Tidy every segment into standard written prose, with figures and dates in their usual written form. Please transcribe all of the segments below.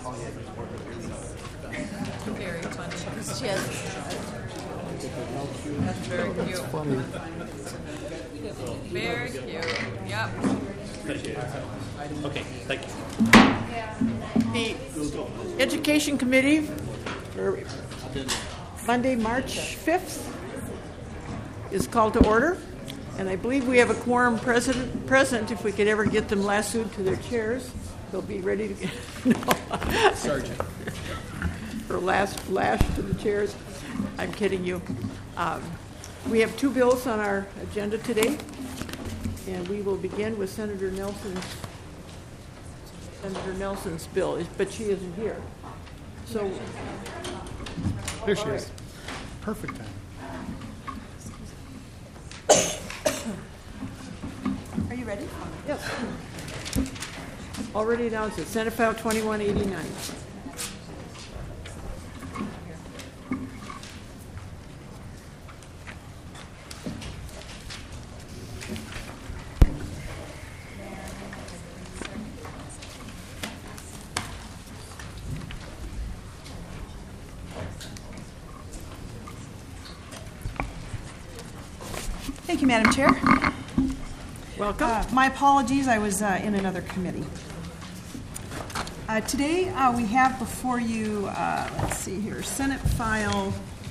Very funny. She has. That's very cute. Funny. Very cute. Yep. Okay, thank you. The Education Committee for Monday, March 5th is called to order. And I believe we have a quorum present. If we could ever get them lassoed to their chairs, they'll be ready to get Sergeant. Or lash to the chairs. I'm kidding you. We have two bills on our agenda today, and we will begin with Senator Nelson's bill, but she isn't here. So There she is. Perfect time. are you ready? Yes. Already announced it. Senate File 2189. Thank you, Madam Chair. Welcome. My apologies, I was in another committee. Today we have before you, let's see here, Senate File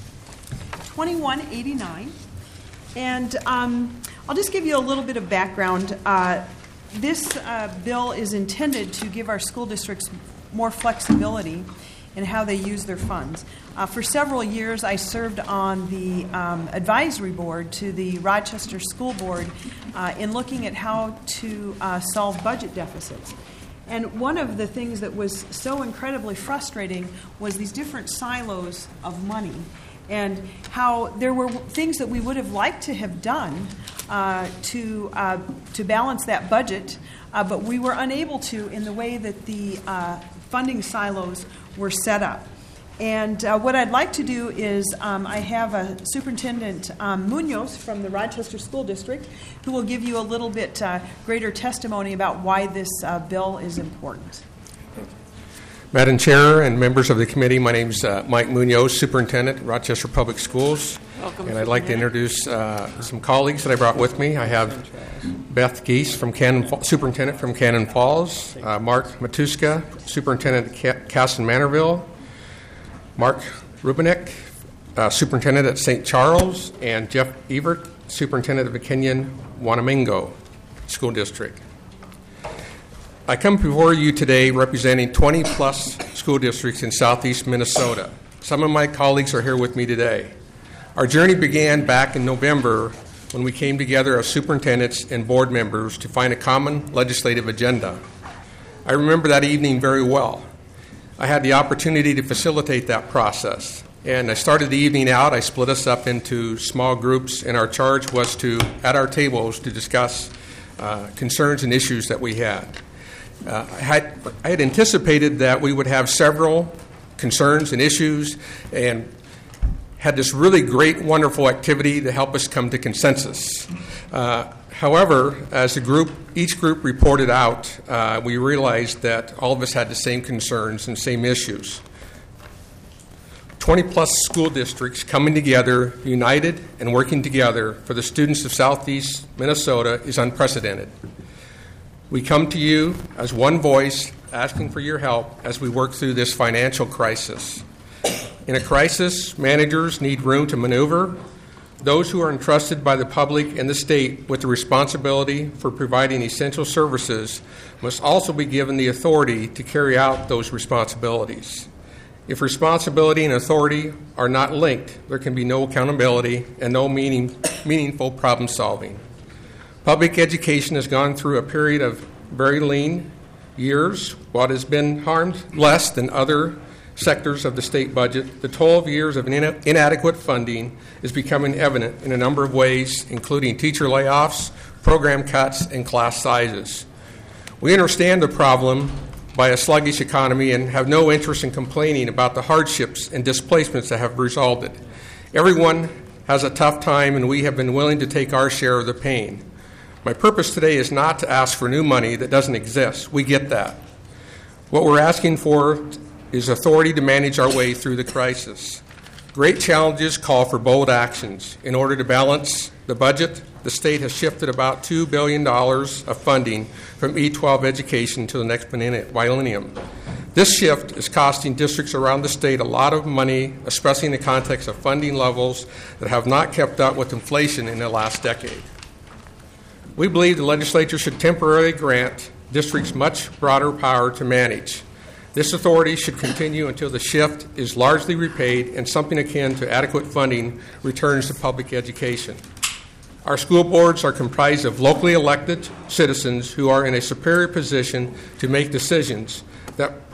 2189. And I'll just give you a little bit of background. This bill is intended to give our school districts more flexibility in how they use their funds. For several years, I served on the advisory board to the Rochester School Board in looking at how to solve budget deficits. And one of the things that was so incredibly frustrating was these different silos of money and how there were things that we would have liked to have done to balance that budget, but we were unable to in the way that the funding silos were set up. And what I'd like to do is I have a Superintendent Munoz from the Rochester School District who will give you a little bit greater testimony about why this bill is important. Madam Chair and members of the committee, my name is Mike Munoz, Superintendent at Rochester Public Schools. Welcome, and I'd like to introduce some colleagues that I brought with me. I have Beth Geese, Superintendent from Cannon Falls, Mark Matuska, Superintendent at Casson Manorville, Mark Rubinek, Superintendent at St. Charles, and Jeff Evert, Superintendent of the Kenyon Wanamingo School District. I come before you today representing 20-plus school districts in southeast Minnesota. Some of my colleagues are here with me today. Our journey began back in November when we came together as superintendents and board members to find a common legislative agenda. I remember that evening very well. I had the opportunity to facilitate that process. And I started the evening out. I split us up into small groups, and our charge was to, at our tables, to discuss concerns and issues that we had. I had anticipated that we would have several concerns and issues and had this really great, wonderful activity to help us come to consensus. However, as each group reported out, we realized that all of us had the same concerns and same issues. 20-plus school districts coming together, united and working together for the students of southeast Minnesota is unprecedented. We come to you as one voice, asking for your help as we work through this financial crisis. In a crisis, managers need room to maneuver. Those who are entrusted by the public and the state with the responsibility for providing essential services must also be given the authority to carry out those responsibilities. If responsibility and authority are not linked, there can be no accountability and no meaningful problem solving. Public education has gone through a period of very lean years. While it has been harmed less than other sectors of the state budget, the 12 years of inadequate funding is becoming evident in a number of ways, including teacher layoffs, program cuts, and class sizes. We understand the problem by a sluggish economy and have no interest in complaining about the hardships and displacements that have resulted. Everyone has a tough time, and we have been willing to take our share of the pain. My purpose today is not to ask for new money that doesn't exist. We get that. What we're asking for is authority to manage our way through the crisis. Great challenges call for bold actions. In order to balance the budget, the state has shifted about $2 billion of funding from E-12 education to the next biennium. This shift is costing districts around the state a lot of money, especially in the context of funding levels that have not kept up with inflation in the last decade. We believe the legislature should temporarily grant districts much broader power to manage. This authority should continue until the shift is largely repaid and something akin to adequate funding returns to public education. Our school boards are comprised of locally elected citizens who are in a superior position to make decisions that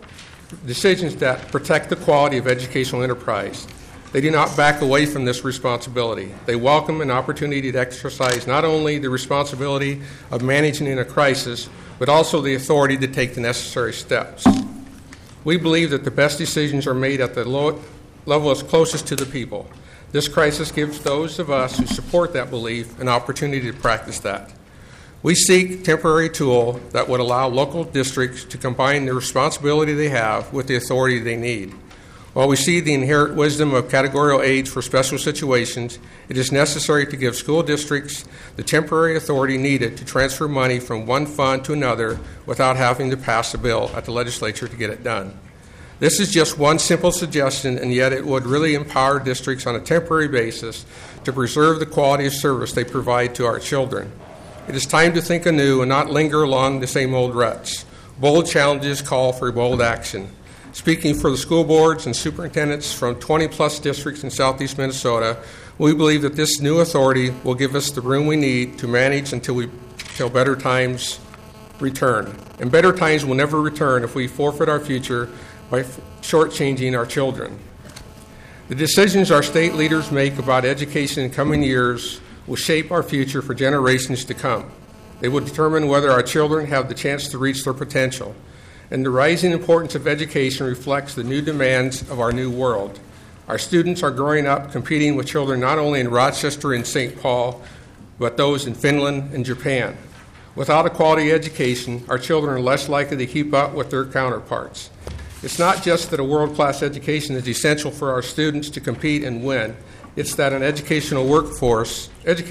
protect the quality of educational enterprise. They do not back away from this responsibility. They welcome an opportunity to exercise not only the responsibility of managing in a crisis, but also the authority to take the necessary steps. We believe that the best decisions are made at the level as closest to the people. This crisis gives those of us who support that belief an opportunity to practice that. We seek a temporary tool that would allow local districts to combine the responsibility they have with the authority they need. While we see the inherent wisdom of categorical aids for special situations, it is necessary to give school districts the temporary authority needed to transfer money from one fund to another without having to pass a bill at the legislature to get it done. This is just one simple suggestion, and yet it would really empower districts on a temporary basis to preserve the quality of service they provide to our children. It is time to think anew and not linger along the same old ruts. Bold challenges call for bold action. Speaking for the school boards and superintendents from 20-plus districts in southeast Minnesota, we believe that this new authority will give us the room we need to manage until better times return. And better times will never return if we forfeit our future by shortchanging our children. The decisions our state leaders make about education in coming years will shape our future for generations to come. They will determine whether our children have the chance to reach their potential. And the rising importance of education reflects the new demands of our new world. Our students are growing up competing with children not only in Rochester and St. Paul, but those in Finland and Japan. Without a quality education, our children are less likely to keep up with their counterparts. It's not just that a world-class education is essential for our students to compete and win. It's that an educated workforce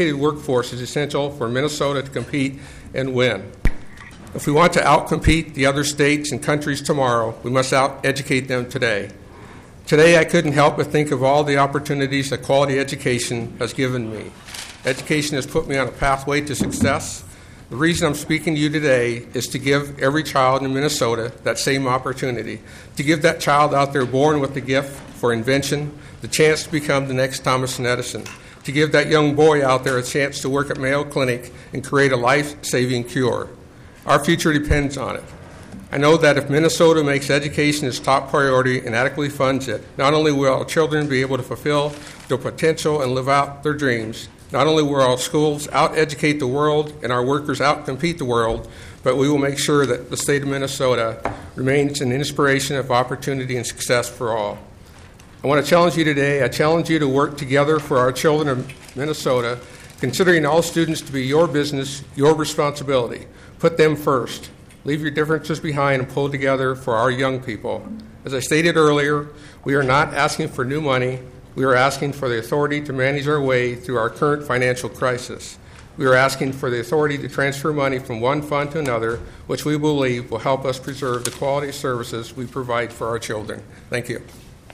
is essential for Minnesota to compete and win. If we want to outcompete the other states and countries tomorrow, we must out-educate them today. Today, I couldn't help but think of all the opportunities that quality education has given me. Education has put me on a pathway to success. The reason I'm speaking to you today is to give every child in Minnesota that same opportunity, to give that child out there born with the gift for invention the chance to become the next Thomas Edison, to give that young boy out there a chance to work at Mayo Clinic and create a life-saving cure. Our future depends on it. I know that if Minnesota makes education its top priority and adequately funds it, not only will our children be able to fulfill their potential and live out their dreams, not only will our schools out-educate the world and our workers out-compete the world, but we will make sure that the state of Minnesota remains an inspiration of opportunity and success for all. I want to challenge you today. I challenge you to work together for our children of Minnesota, considering all students to be your business, your responsibility. Put them first. Leave your differences behind and pull together for our young people. As I stated earlier, we are not asking for new money. We are asking for the authority to manage our way through our current financial crisis. We are asking for the authority to transfer money from one fund to another, which we believe will help us preserve the quality of services we provide for our children. Thank you.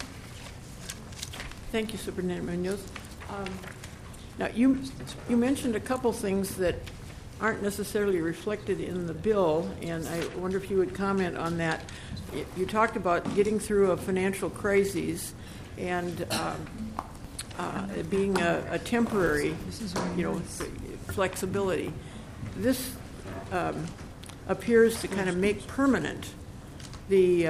Thank you, Superintendent Munoz. Now, you mentioned a couple things that aren't necessarily reflected in the bill, and I wonder if you would comment on that. You talked about getting through a financial crisis and it being a temporary, flexibility. This appears to kind of make permanent the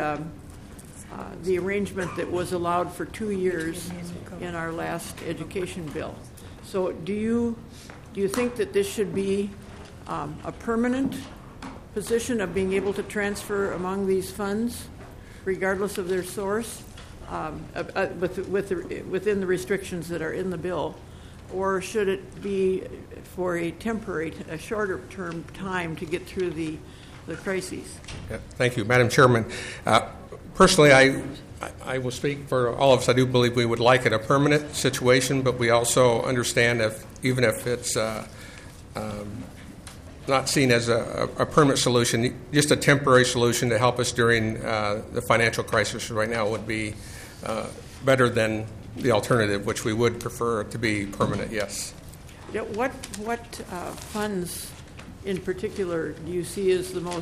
arrangement that was allowed for 2 years in our last education bill. So do you think that this should be a permanent position of being able to transfer among these funds, regardless of their source, within the restrictions that are in the bill, or should it be for a shorter-term time to get through the crises? Yeah, thank you, Madam Chairman. Personally, I will speak for all of us. I do believe we would like it a permanent situation, but we also understand even if it's not seen as a permanent solution, just a temporary solution to help us during the financial crisis right now would be better than the alternative, which we would prefer to be permanent, yes. Yeah, what funds in particular do you see as the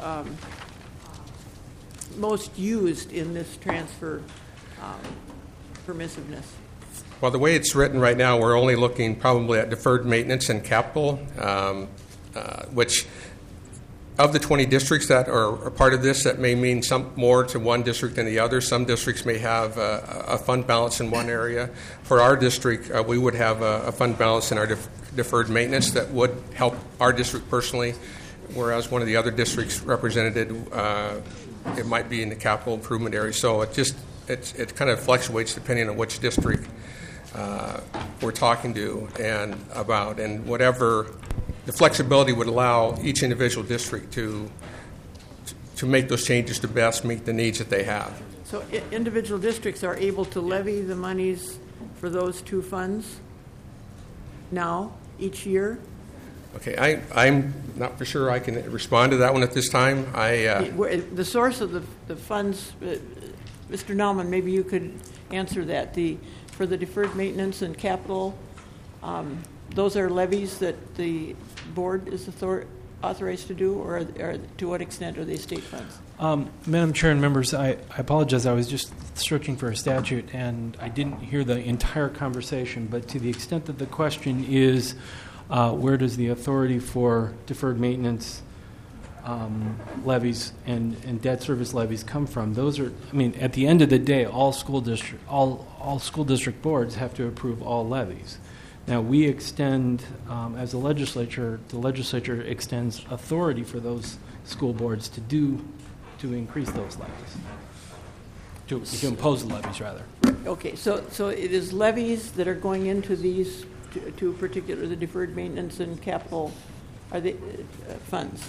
most used in this transfer permissiveness? Well, the way it's written right now, we're only looking probably at deferred maintenance and capital, which of the 20 districts that are a part of this, that may mean some more to one district than the other. Some districts may have a fund balance in one area. For our district, we would have a fund balance in our deferred maintenance that would help our district personally, whereas one of the other districts represented, it might be in the capital improvement area. So it kind of fluctuates depending on which district we're talking to and about, and whatever the flexibility would allow each individual district to make those changes to best meet the needs that they have. So individual districts are able to levy the monies for those two funds now, each year? Okay, I'm not for sure I can respond to that one at this time. The source of the funds, Mr. Nauman, maybe you could answer that. For the deferred maintenance and capital, those are levies that the board is authorized to do, or to what extent are they state funds? Madam Chair and members, I apologize. I was just searching for a statute, and I didn't hear the entire conversation. But to the extent that the question is, where does the authority for deferred maintenance levies and debt service levies come from? Those are, at the end of the day, all school district boards have to approve all levies. Now, we extend, as a legislature, the legislature extends authority for those school boards to increase those levies, to impose the levies, rather. Okay, so it is levies that are going into these two particular, the deferred maintenance and capital, are they funds?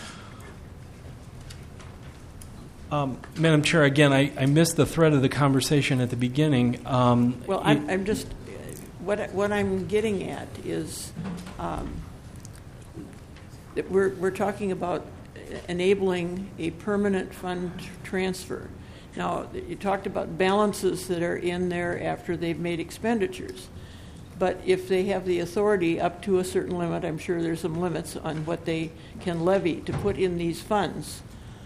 Madam Chair, again, I missed the thread of the conversation at the beginning. Well, I'm just, what I'm getting at is that we're talking about enabling a permanent fund transfer. Now, you talked about balances that are in there after they've made expenditures. But if they have the authority up to a certain limit, I'm sure there's some limits on what they can levy to put in these funds.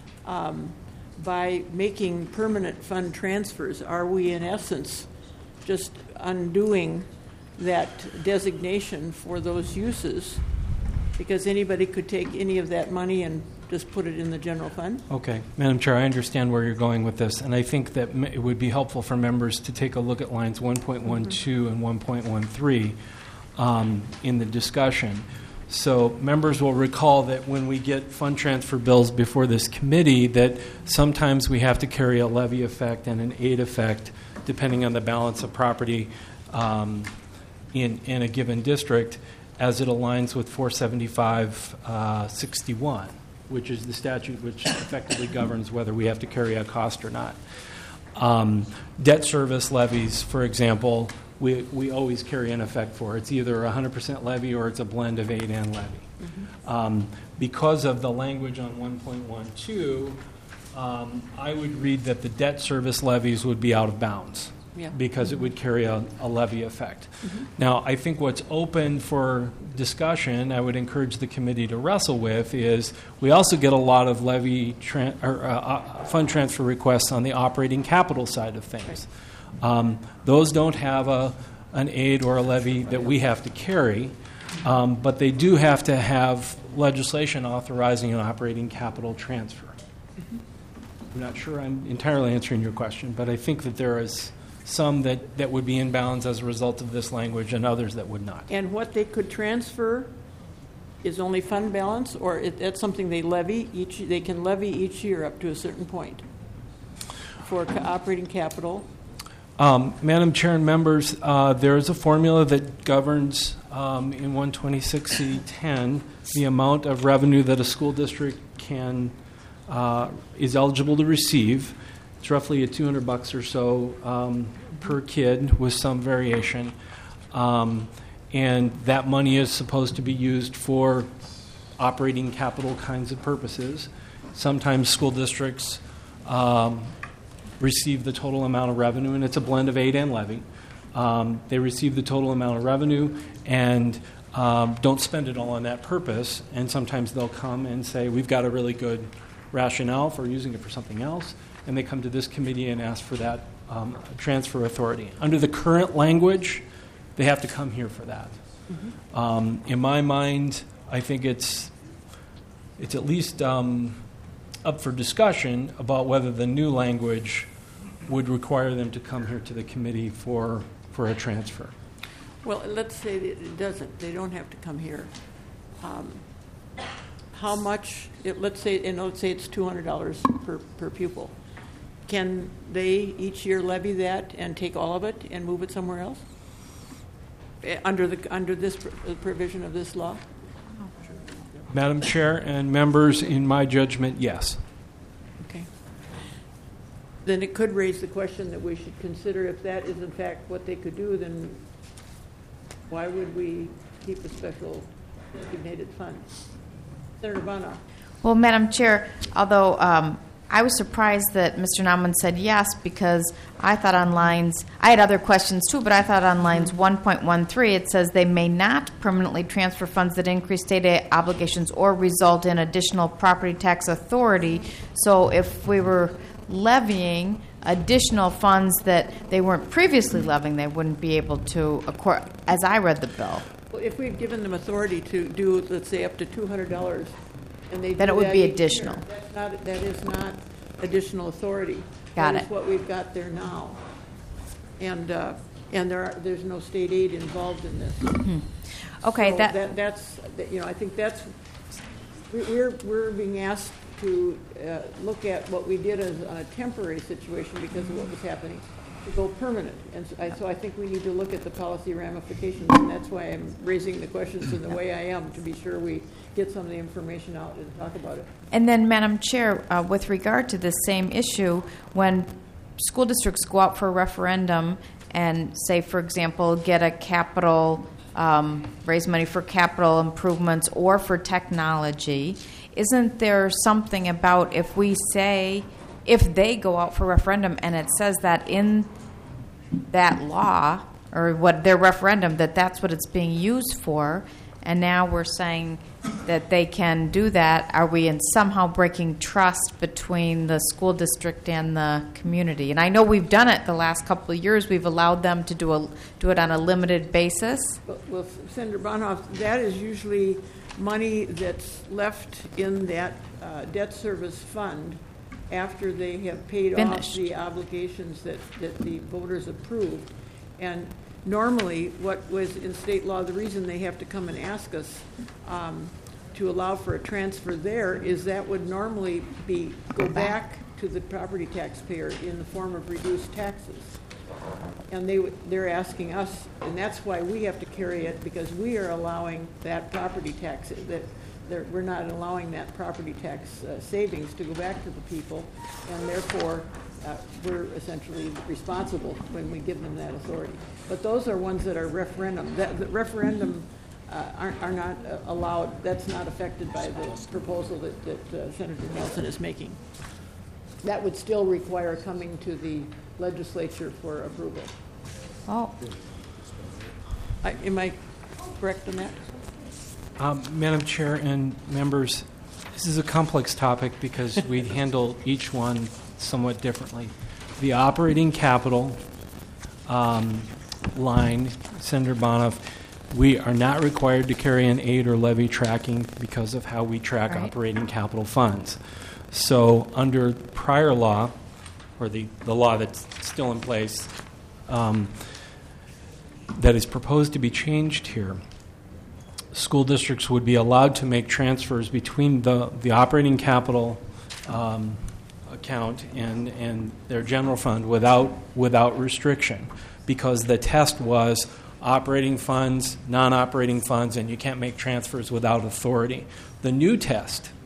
By making permanent fund transfers, are we in essence just undoing that designation for those uses? Because anybody could take any of that money and just put it in the general fund? Okay. Madam Chair, I understand where you're going with this, and I think that it would be helpful for members to take a look at lines 1.12 and 1.13 in the discussion. So members will recall that when we get fund transfer bills before this committee, that sometimes we have to carry a levy effect and an aid effect depending on the balance of property in a given district as it aligns with 475-61, which is the statute which effectively governs whether we have to carry a cost or not. Debt service levies, for example, we always carry an effect for. It's either a 100% levy or it's a blend of aid and levy. Mm-hmm. Because of the language on 1.12, I would read that the debt service levies would be out of bounds. Yeah. Because it would carry a levy effect. Mm-hmm. Now, I think what's open for discussion, I would encourage the committee to wrestle with, is we also get a lot of levy fund transfer requests on the operating capital side of things. Those don't have an aid or a levy that we have to carry, but they do have to have legislation authorizing an operating capital transfer. Mm-hmm. I'm not sure I'm entirely answering your question, but I think that there is some that would be in bounds as a result of this language and others that would not. And what they could transfer is only fund balance, or that's something they levy they can levy each year up to a certain point for operating capital? Madam Chair and members, there is a formula that governs in 126C10 the amount of revenue that a school district is eligible to receive. It's roughly at $200 or so per kid with some variation. And that money is supposed to be used for operating capital kinds of purposes. Sometimes school districts receive the total amount of revenue, and it's a blend of aid and levy. They receive the total amount of revenue and don't spend it all on that purpose. And sometimes they'll come and say, we've got a really good rationale for using it for something else. And they come to this committee and ask for that transfer authority. Under the current language, they have to come here for that. Mm-hmm. In my mind, I think it's at least up for discussion about whether the new language would require them to come here to the committee for a transfer. Well, let's say that it doesn't. They don't have to come here. How much? Let's say it's $200 per pupil. Can they each year levy that and take all of it and move it somewhere else? Under this provision of this law? Madam Chair and members, in my judgment, yes. Okay. Then it could raise the question that we should consider if that is in fact what they could do, then why would we keep a special designated fund? Senator Bonoff. Well, Madam Chair, although I was surprised that Mr. Naumann said yes, because I thought on lines, I had other questions too, but I thought on lines 1.13 it says they may not permanently transfer funds that increase state aid obligations or result in additional property tax authority. So if we were levying additional funds that they weren't previously levying, they wouldn't be able to, as I read the bill. Well, if we've given them authority to do, let's say, up to $200, and they Then do it would that be each additional. year, that is not additional authority. Got That it. is what we've got there now, and there's no state aid involved in this. Okay, So that's I think that's we're being asked to look at what we did on a temporary situation because of what was happening, to go permanent. And so I think we need to look at the policy ramifications, and that's why I'm raising the questions in the way I am, to be sure we get some of the information out and talk about it. And then, Madam Chair, with regard to this same issue, when school districts go out for a referendum and say, for example, get a capital, raise money for capital improvements or for technology, isn't there something about if they go out for referendum and it says that in that law or what their referendum that's what it's being used for, and now we're saying that they can do that, are we somehow breaking trust between the school district and the community? And I know we've done it the last couple of years. We've allowed them to do it on a limited basis. Well, Senator Bonhoff, that is usually money that's left in that debt service fund after they have paid off the obligations that the voters approved. And normally, what was in state law, the reason they have to come and ask us to allow for a transfer there is that would normally go back to the property taxpayer in the form of reduced taxes. And they're asking us, and that's why we have to carry it, because we are allowing that property tax, we're not allowing that property tax savings to go back to the people, and therefore we're essentially responsible when we give them that authority. But those are ones that are referendum. The referendum are not allowed. That's not affected by the proposal that Senator Nelson is making. That would still require coming to the legislature for approval. Oh. Am I correct on that? Madam Chair and members, this is a complex topic because we handle each one somewhat differently. The operating capital line, Senator Bonoff, we are not required to carry an aid or levy tracking because of how we track operating capital funds. So under prior law, or the law that's still in place, that is proposed to be changed here, school districts would be allowed to make transfers between the operating capital account and their general fund without restriction, because the test was operating funds, non-operating funds, and you can't make transfers without authority. The new test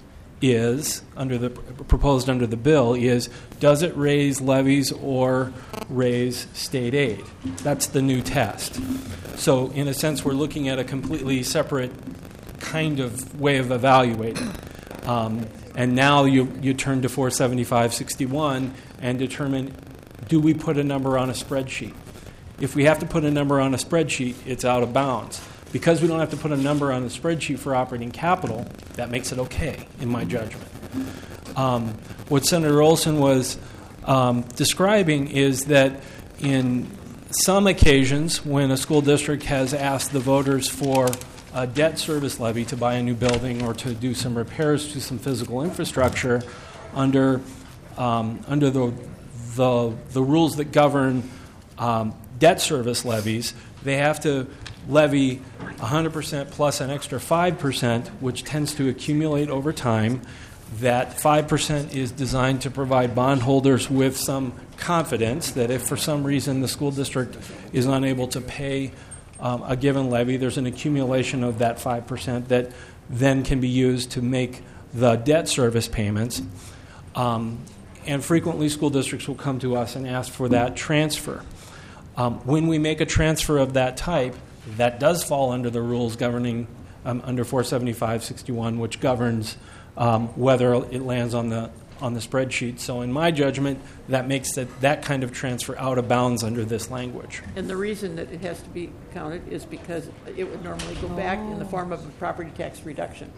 is, proposed under the bill, is does it raise levies or raise state aid? That's the new test. So in a sense, we're looking at a completely separate kind of way of evaluating. And now you turn to 475-61 and determine, do we put a number on a spreadsheet? If we have to put a number on a spreadsheet, it's out of bounds. Because we don't have to put a number on the spreadsheet for operating capital, that makes it okay, in my judgment. What Senator Olson was describing is that in some occasions, when a school district has asked the voters for a debt service levy to buy a new building or to do some repairs to some physical infrastructure, under the rules that govern debt service levies, they have to levy 100% plus an extra 5%, which tends to accumulate over time. That 5% is designed to provide bondholders with some confidence that if for some reason the school district is unable to pay a given levy, there's an accumulation of that 5% that then can be used to make the debt service payments. And frequently school districts will come to us and ask for that transfer. When we make a transfer of that type, that does fall under the rules governing under 475-61, which governs whether it lands on the spreadsheet. So in my judgment, that makes that kind of transfer out of bounds under this language. And the reason that it has to be counted is because it would normally go back in the form of a property tax reduction.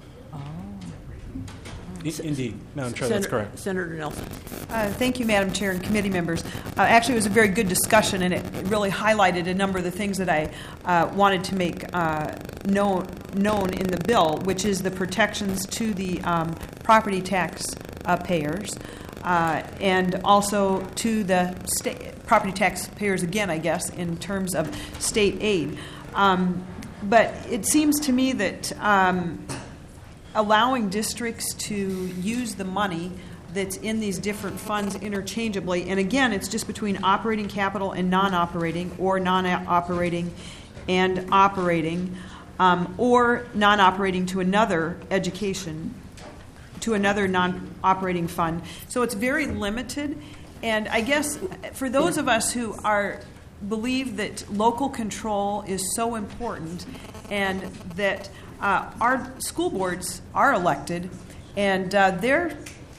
Indeed. Madam Chair, that's correct. Senator Nelson. Thank you, Madam Chair and committee members. Actually, it was a very good discussion, and it really highlighted a number of the things that I wanted to make known in the bill, which is the protections to the property tax payers and also to the property tax payers again, I guess, in terms of state aid. But it seems to me that allowing districts to use the money that's in these different funds interchangeably, and again, it's just between operating capital and non-operating, or non-operating and operating, or non-operating to another education, to another non-operating fund. So it's very limited, and I guess for those of us who believe that local control is so important, and that our school boards are elected, and they're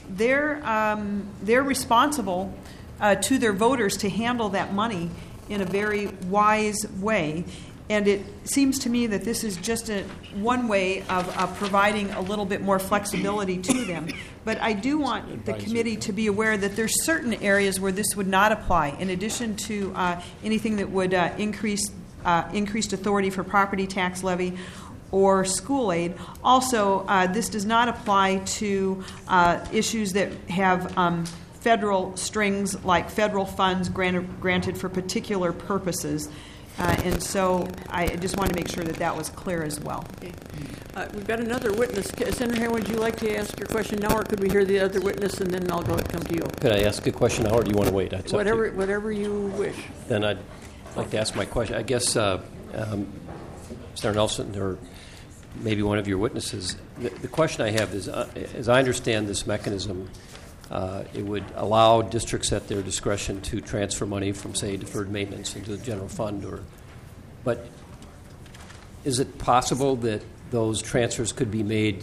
responsible to their voters to handle that money in a very wise way. And it seems to me that this is just one way of providing a little bit more flexibility to them. But I do want the committee to be aware that there's certain areas where this would not apply, in addition to anything that would increased authority for property tax levy or school aid. Also, this does not apply to issues that have federal strings, like federal funds granted for particular purposes. And so I just want to make sure that was clear as well. Okay. We've got another witness. Senator Hand, would you like to ask your question now, or could we hear the other witness and then I'll come to you? Could I ask a question now, or do you want to wait? Whatever you wish. Then I'd like to ask my question. I guess Senator Nelson, or maybe one of your witnesses, the question I have is, as I understand this mechanism, it would allow districts at their discretion to transfer money from, say, deferred maintenance into the general fund. But is it possible that those transfers could be made,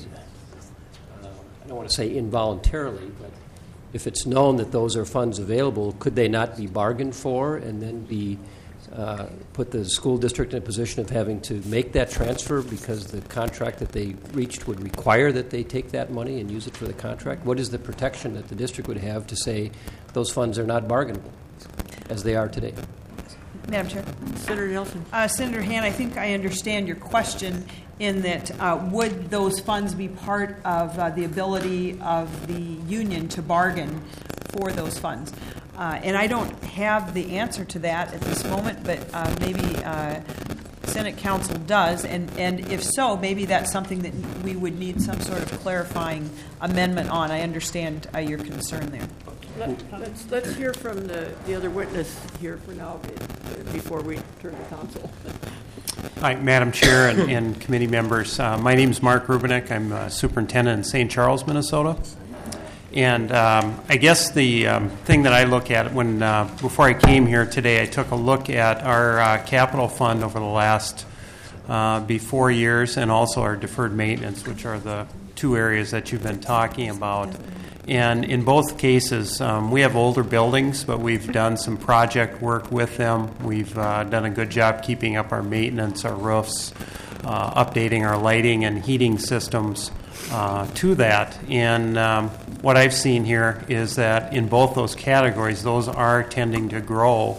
I don't want to say involuntarily, but if it's known that those are funds available, could they not be bargained for and then be put the school district in a position of having to make that transfer because the contract that they reached would require that they take that money and use it for the contract? What is the protection that the district would have to say those funds are not bargainable as they are today? Madam Chair. Senator Nelson. Senator Han, I think I understand your question in that would those funds be part of the ability of the union to bargain for those funds? And I don't have the answer to that at this moment, but maybe Senate Council does. And if so, maybe that's something that we would need some sort of clarifying amendment on. I understand your concern there. Let's hear from the other witness here for now before we turn to council. Hi, Madam Chair and committee members. My name is Mark Rubinek. I'm superintendent in St. Charles, Minnesota. And I guess the thing that I look at when before I came here today, I took a look at our capital fund over the last be 4 years, and also our deferred maintenance, which are the two areas that you've been talking about. And in both cases, we have older buildings, but we've done some project work with them. We've done a good job keeping up our maintenance, our roofs, updating our lighting and heating systems to that. And what I've seen here is that in both those categories, those are tending to grow.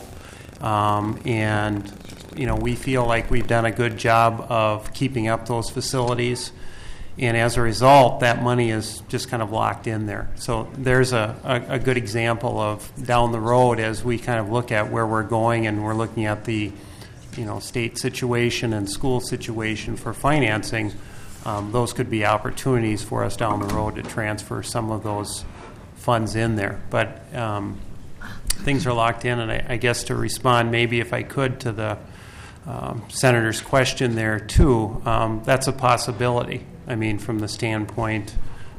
And, you know, we feel like we've done a good job of keeping up those facilities. And as a result, that money is just kind of locked in there. So there's a good example of down the road as we kind of look at where we're going, and we're looking at the, you know, state situation and school situation for financing. Those could be opportunities for us down the road to transfer some of those funds in there. But things are locked in, and I guess to respond maybe if I could to the Senator's question there too, that's a possibility. I mean, from the standpoint,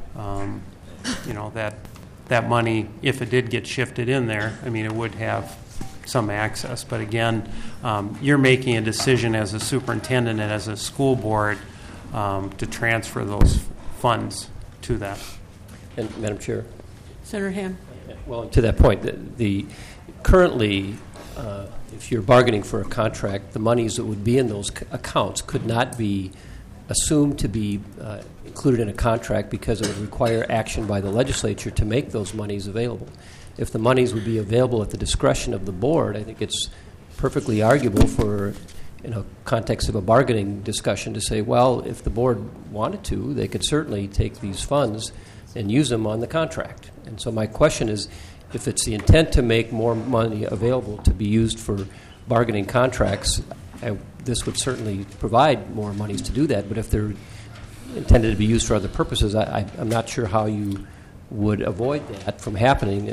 you know, that money, if it did get shifted in there, I mean, it would have some access. But again, you're making a decision as a superintendent and as a school board to transfer those funds to that. And Madam Chair? Senator Hand. Well, to that point, the currently, if you're bargaining for a contract, the monies that would be in those accounts could not be assumed to be included in a contract because it would require action by the legislature to make those monies available. If the monies would be available at the discretion of the board, I think it's perfectly arguable for, in a context of a bargaining discussion, to say, well, if the board wanted to, they could certainly take these funds and use them on the contract. And so my question is, if it's the intent to make more money available to be used for bargaining contracts, this would certainly provide more monies to do that. But if they're intended to be used for other purposes, I'm not sure how you would avoid that from happening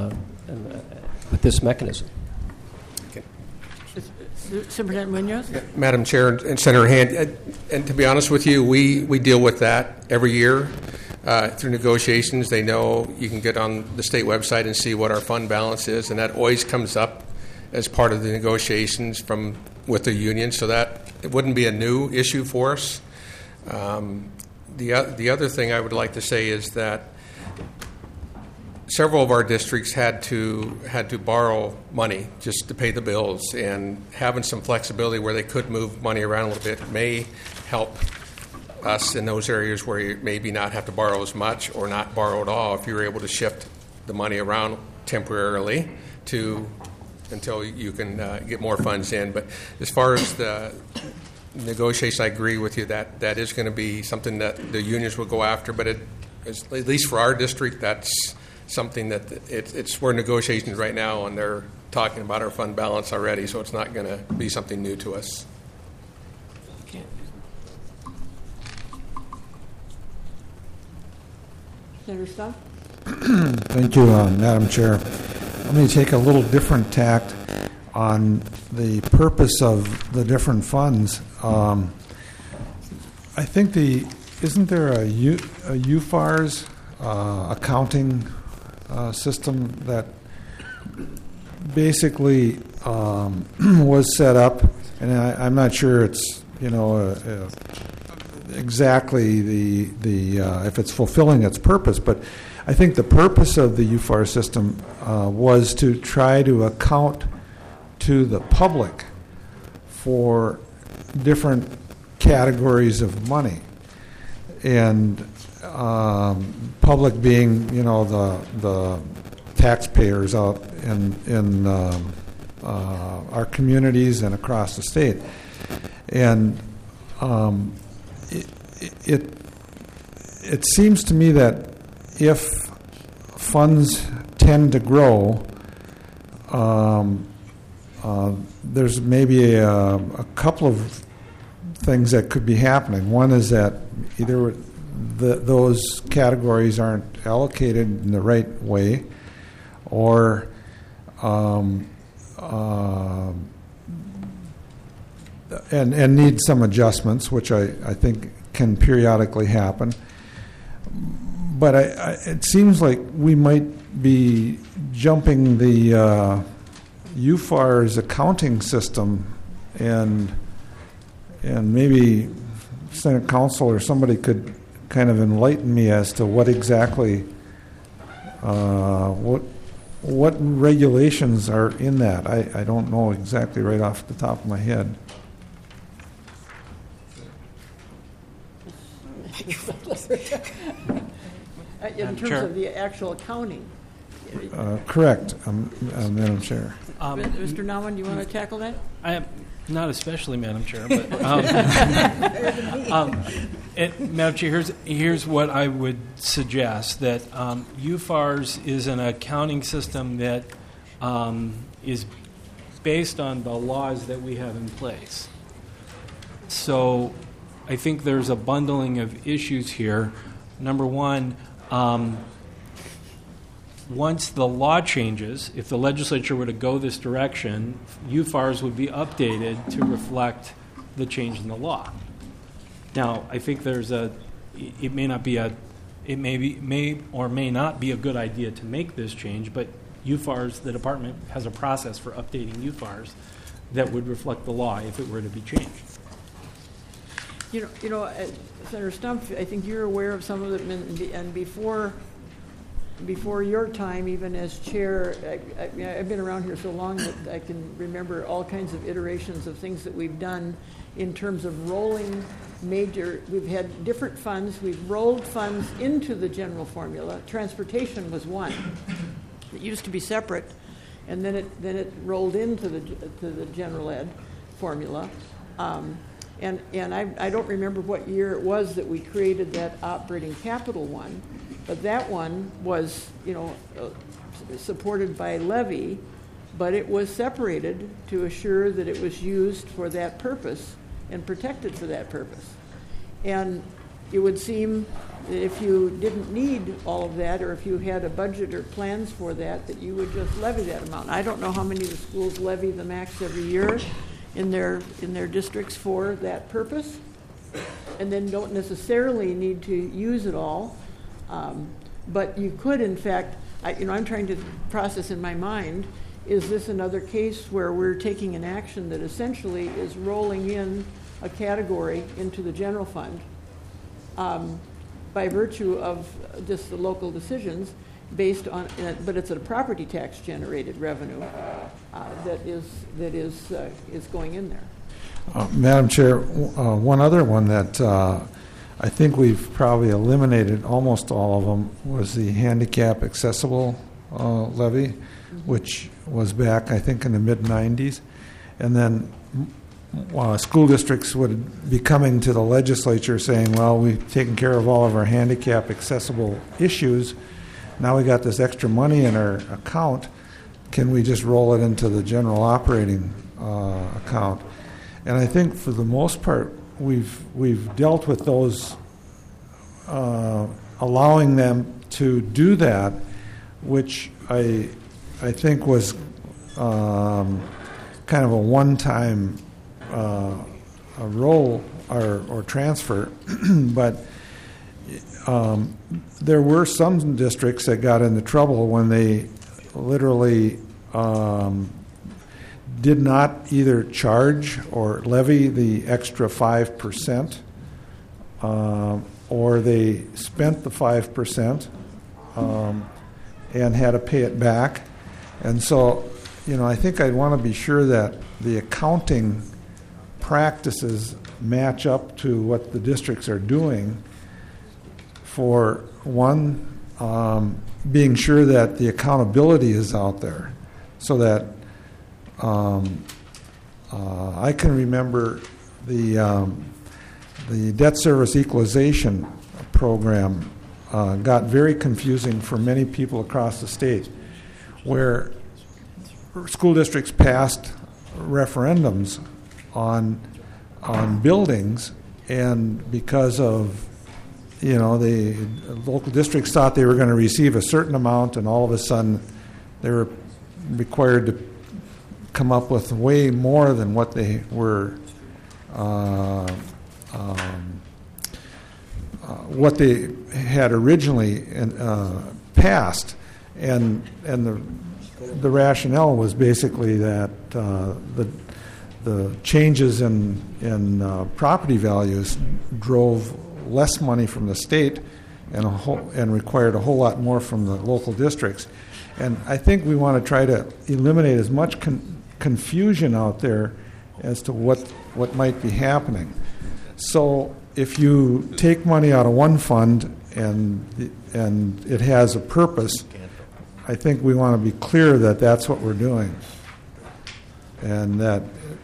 with this mechanism. Okay. Superintendent Munoz. Madam Chair and Senator Hand, and to be honest with you, we deal with that every year through negotiations. They know you can get on the state website and see what our fund balance is, and that always comes up as part of the negotiations with the union, so that it wouldn't be a new issue for us. The other thing I would like to say is that several of our districts had to borrow money just to pay the bills, and having some flexibility where they could move money around a little bit may help us in those areas where you maybe not have to borrow as much or not borrow at all if you're able to shift the money around temporarily until you can get more funds in. But as far as the negotiation, I agree with you that is going to be something that the unions will go after. But at least for our district, that's something that we're in negotiations right now, and they're talking about our fund balance already, so it's not going to be something new to us. Okay. Senator Stubb. Thank you, Madam Chair. Let me take a little different tact on the purpose of the different funds. I think isn't there a UFARS accounting system that basically was set up, and I'm not sure it's exactly the if it's fulfilling its purpose, but I think the purpose of the UFAR system was to try to account to the public for different categories of money, and public being the taxpayers out in our communities and across the state, and it seems to me that if funds tend to grow, there's maybe a couple of things that could be happening. One is that either those categories aren't allocated in the right way, or and needs some adjustments, which I think can periodically happen. But it seems like we might be jumping the UFAR's accounting system, and maybe Senate Council or somebody could kind of enlighten me as to what exactly what regulations are in that. I don't know exactly right off the top of my head. In terms of the actual accounting. Correct, Madam Chair. Mr. Naumann, do you want to tackle that? I am not especially, Madam Chair, but Madam Chair, here's what I would suggest: that UFARS is an accounting system that is based on the laws that we have in place. So I think there's a bundling of issues here. Number one, once the law changes, if the legislature were to go this direction, UFARS would be updated to reflect the change in the law. Now, I think it may or may not be a good idea to make this change, but UFARS, the department has a process for updating UFARS that would reflect the law if it were to be changed. You know, Senator Stump, I think you're aware of some of them, and before your time, even as chair, I've been around here so long that I can remember all kinds of iterations of things that we've done in terms of rolling we've had different funds, we've rolled funds into the general formula. Transportation was one. It used to be separate, and then it rolled into the general ed formula. And I don't remember what year it was that we created that operating capital one, but that one was, supported by levy, but it was separated to assure that it was used for that purpose and protected for that purpose. And it would seem that if you didn't need all of that, or if you had a budget or plans for that you would just levy that amount. I don't know how many of the schools levy the max every year in their districts for that purpose, and then don't necessarily need to use it all. But you could, in fact, I'm trying to process in my mind, is this another case where we're taking an action that essentially is rolling in a category into the general fund by virtue of just the local decisions based on, but it's a property tax generated revenue that is going in there. Madam Chair, one other one that I think we've probably eliminated almost all of them was the handicap accessible levy, which was back, I think, in the mid-'90s. And then school districts would be coming to the legislature saying, well, we've taken care of all of our handicap accessible issues. Now we got this extra money in our account. Can we just roll it into the general operating account? And I think for the most part, we've dealt with those, allowing them to do that, which I think was kind of a one-time role or transfer, but there were some districts that got into trouble when they literally did not either charge or levy the extra 5%, or they spent the 5% and had to pay it back. And so, I think I'd want to be sure that the accounting practices match up to what the districts are doing. For one, being sure that the accountability is out there, so that I can remember the debt service equalization program got very confusing for many people across the state, where school districts passed referendums on buildings, and because of the local districts thought they were going to receive a certain amount, and all of a sudden they were required to come up with way more than what they were what they had originally passed, and the rationale was basically that the changes in property values drove less money from the state and required a whole lot more from the local districts. And I think we want to try to eliminate as much confusion out there as to what might be happening. So if you take money out of one fund and it has a purpose, I think we want to be clear that that's what we're doing, and that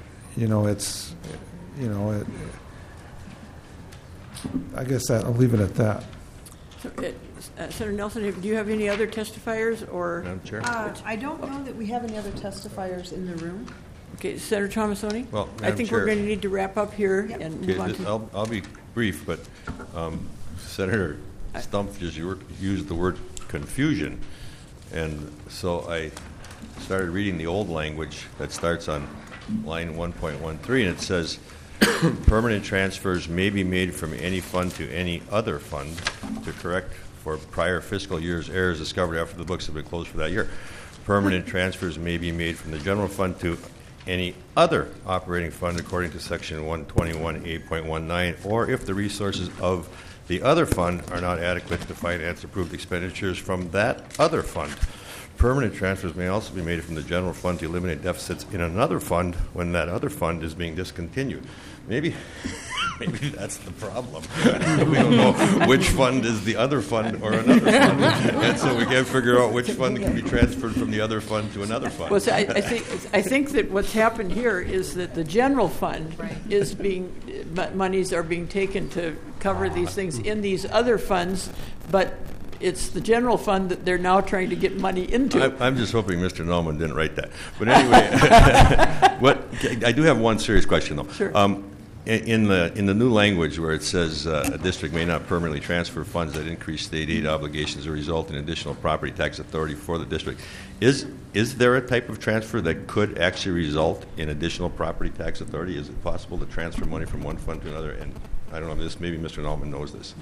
I guess I'll leave it at that. So, Senator Nelson, do you have any other testifiers, or? Madam Chair? I don't know that we have any other testifiers in the room. Okay, Senator Tomassoni? Well, I Madam think Chair, we're going to need to wrap up here and move on to... I'll be brief, but Senator Stumpf just used the word confusion, and so I started reading the old language that starts on line 1.13, and it says, permanent transfers may be made from any fund to any other fund to correct for prior fiscal year's errors discovered after the books have been closed for that year. Permanent transfers may be made from the general fund to any other operating fund according to section 121A.19, or if the resources of the other fund are not adequate to finance approved expenditures from that other fund. Permanent transfers may also be made from the general fund to eliminate deficits in another fund when that other fund is being discontinued. Maybe that's the problem. We don't know which fund is the other fund or another fund, and so we can't figure out which fund can be transferred from the other fund to another fund. Well, so I think that what's happened here is that the general fund is monies are being taken to cover these things in these other funds, but it's the general fund that they're now trying to get money into. I'm just hoping Mr. Nauman didn't write that. But anyway, I do have one serious question, though. Sure. In the new language where it says a district may not permanently transfer funds that increase state aid obligations or result in additional property tax authority for the district, is there a type of transfer that could actually result in additional property tax authority? Is it possible to transfer money from one fund to another? And I don't know if maybe Mr. Nauman knows this.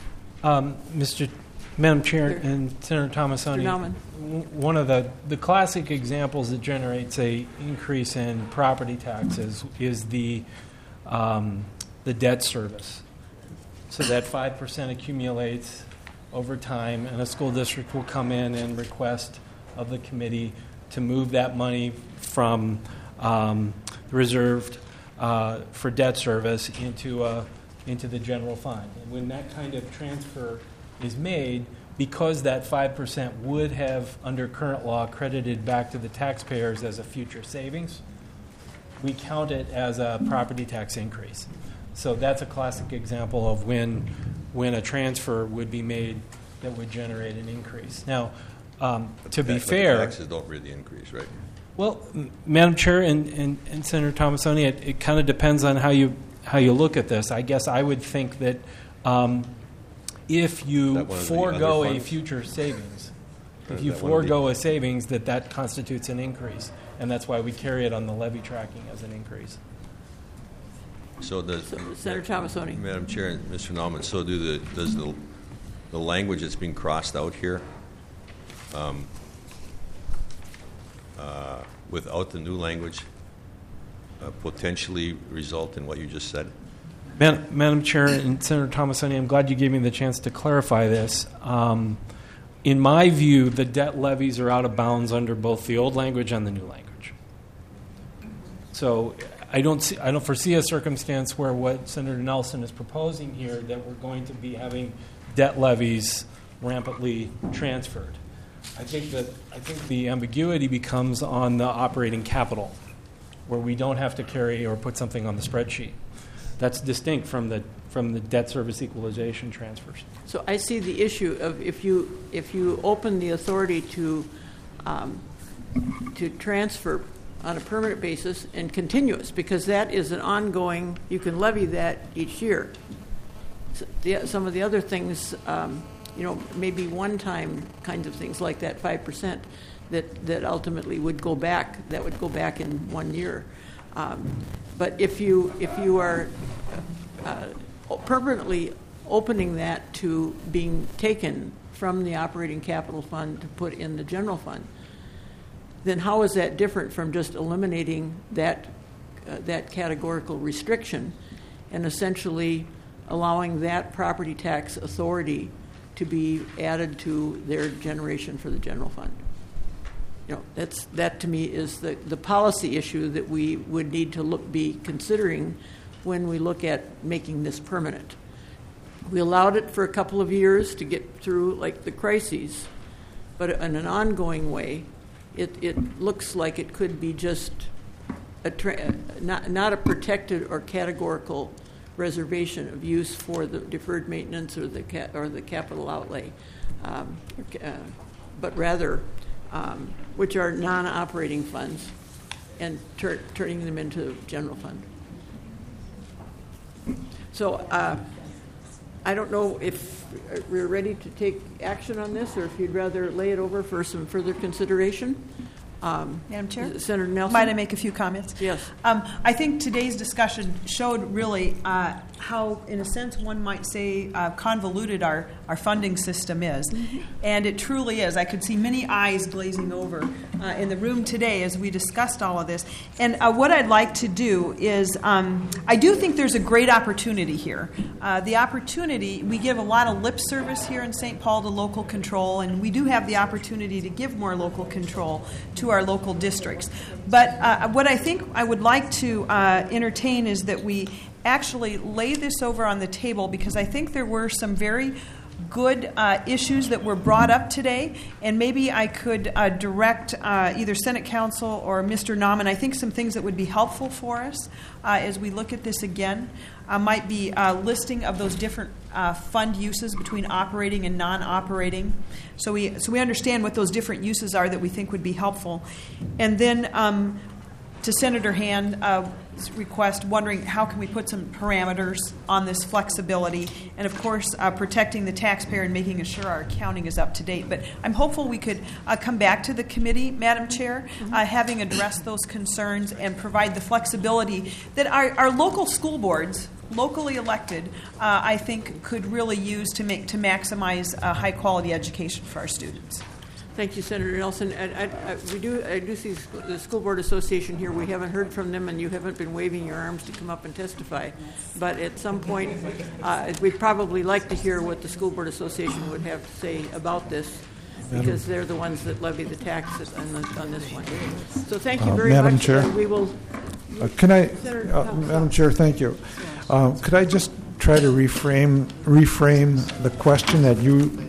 Madam Chair and Senator Tomassoni, Mr. Nauman. One of the classic examples that generates a increase in property taxes is the debt service. So that 5% accumulates over time, and a school district will come in and request of the committee to move that money from reserved for debt service into the general fund. And when that kind of transfer is made, because that 5% would have, under current law, credited back to the taxpayers as a future savings, we count it as a property tax increase. So that's a classic example of when a transfer would be made that would generate an increase. Now, to be fair, the taxes don't really increase, right? Well, Madam Chair and Senator Tomassoni, it kind of depends on how you look at this. I guess I would think that if you forego a future savings, if you forego a savings, that constitutes an increase, and that's why we carry it on the levy tracking as an increase. So Senator Tomassoni. Madam Chair and Mr. Nauman, so does the language that's being crossed out here without the new language potentially result in what you just said? Madam Chair and Senator Tomassoni, I'm glad you gave me the chance to clarify this. In my view, the debt levies are out of bounds under both the old language and the new language. So I don't foresee a circumstance where what Senator Nelson is proposing here, that we're going to be having debt levies rampantly transferred. I think the ambiguity becomes on the operating capital, where we don't have to carry or put something on the spreadsheet. That's distinct from the debt service equalization transfers. So I see the issue of if you open the authority to transfer on a permanent basis and continuous, because that is an ongoing, you can levy that each year. So some of the other things, maybe one-time kinds of things like that 5% that ultimately would go back, in 1 year. But if you are permanently opening that to being taken from the operating capital fund to put in the general fund, then how is that different from just eliminating that categorical restriction and essentially allowing that property tax authority to be added to their generation for the general fund? That to me is the policy issue that we would need to be considering when we look at making this permanent. We allowed it for a couple of years to get through like the crises, but in an ongoing way, it looks like it could be just not a protected or categorical reservation of use for the deferred maintenance or the capital outlay, but rather which are non-operating funds and turning them into general fund. So I don't know if we're ready to take action on this or if you'd rather lay it over for some further consideration. Madam Chair? Senator Nelson? Might I make a few comments? Yes. I think today's discussion showed really how, in a sense, one might say convoluted our funding system is. Mm-hmm. And it truly is. I could see many eyes glazing over in the room today as we discussed all of this. And what I'd like to do is, I do think there's a great opportunity here. The opportunity, we give a lot of lip service here in St. Paul to local control, and we do have the opportunity to give more local control to our local districts. But what I think I would like to entertain is that we actually lay this over on the table, because I think there were some very good issues that were brought up today, and maybe I could direct either Senate Counsel or Mr. Nauman. I think some things that would be helpful for us as we look at this again might be a listing of those different fund uses between operating and non-operating, so we understand what those different uses are that we think would be helpful. And then to Senator Hand's request, wondering how can we put some parameters on this flexibility, and of course protecting the taxpayer and making sure our accounting is up to date. But I'm hopeful we could come back to the committee, Madam Chair, having addressed those concerns and provide the flexibility that our local school boards, locally elected, I think could really use to maximize high quality education for our students. Thank you, Senator Nelson. I do see the School Board Association here. We haven't heard from them, and you haven't been waving your arms to come up and testify. But at some point, we'd probably like to hear what the School Board Association would have to say about this, because they're the ones that levy the taxes on this one. So thank you very Madam much. Chair, We will. Madam Chair, thank you. Could I just try to reframe the question that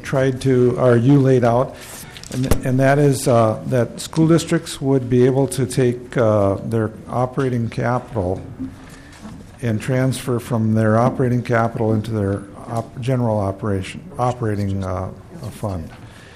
you laid out? And that is that school districts would be able to take their operating capital and transfer from their operating capital into their general operating fund.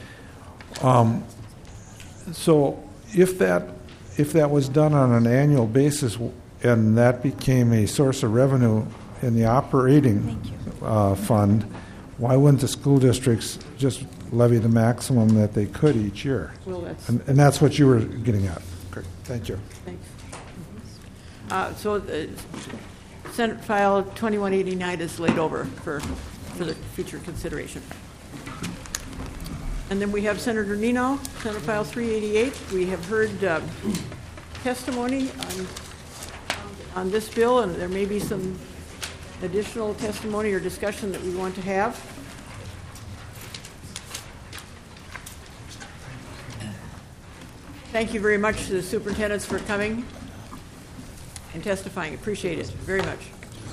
So if that was done on an annual basis and that became a source of revenue in the operating fund, why wouldn't the school districts just levy the maximum that they could each year? Well, and that's what you were getting at. Great. Thank you. Thanks. So the Senate File 2189 is laid over for the future consideration. And then we have Senator Nino, Senate File 388. We have heard testimony on this bill, and there may be some additional testimony or discussion that we want to have. Thank you very much to the superintendents for coming and testifying. Appreciate it very much.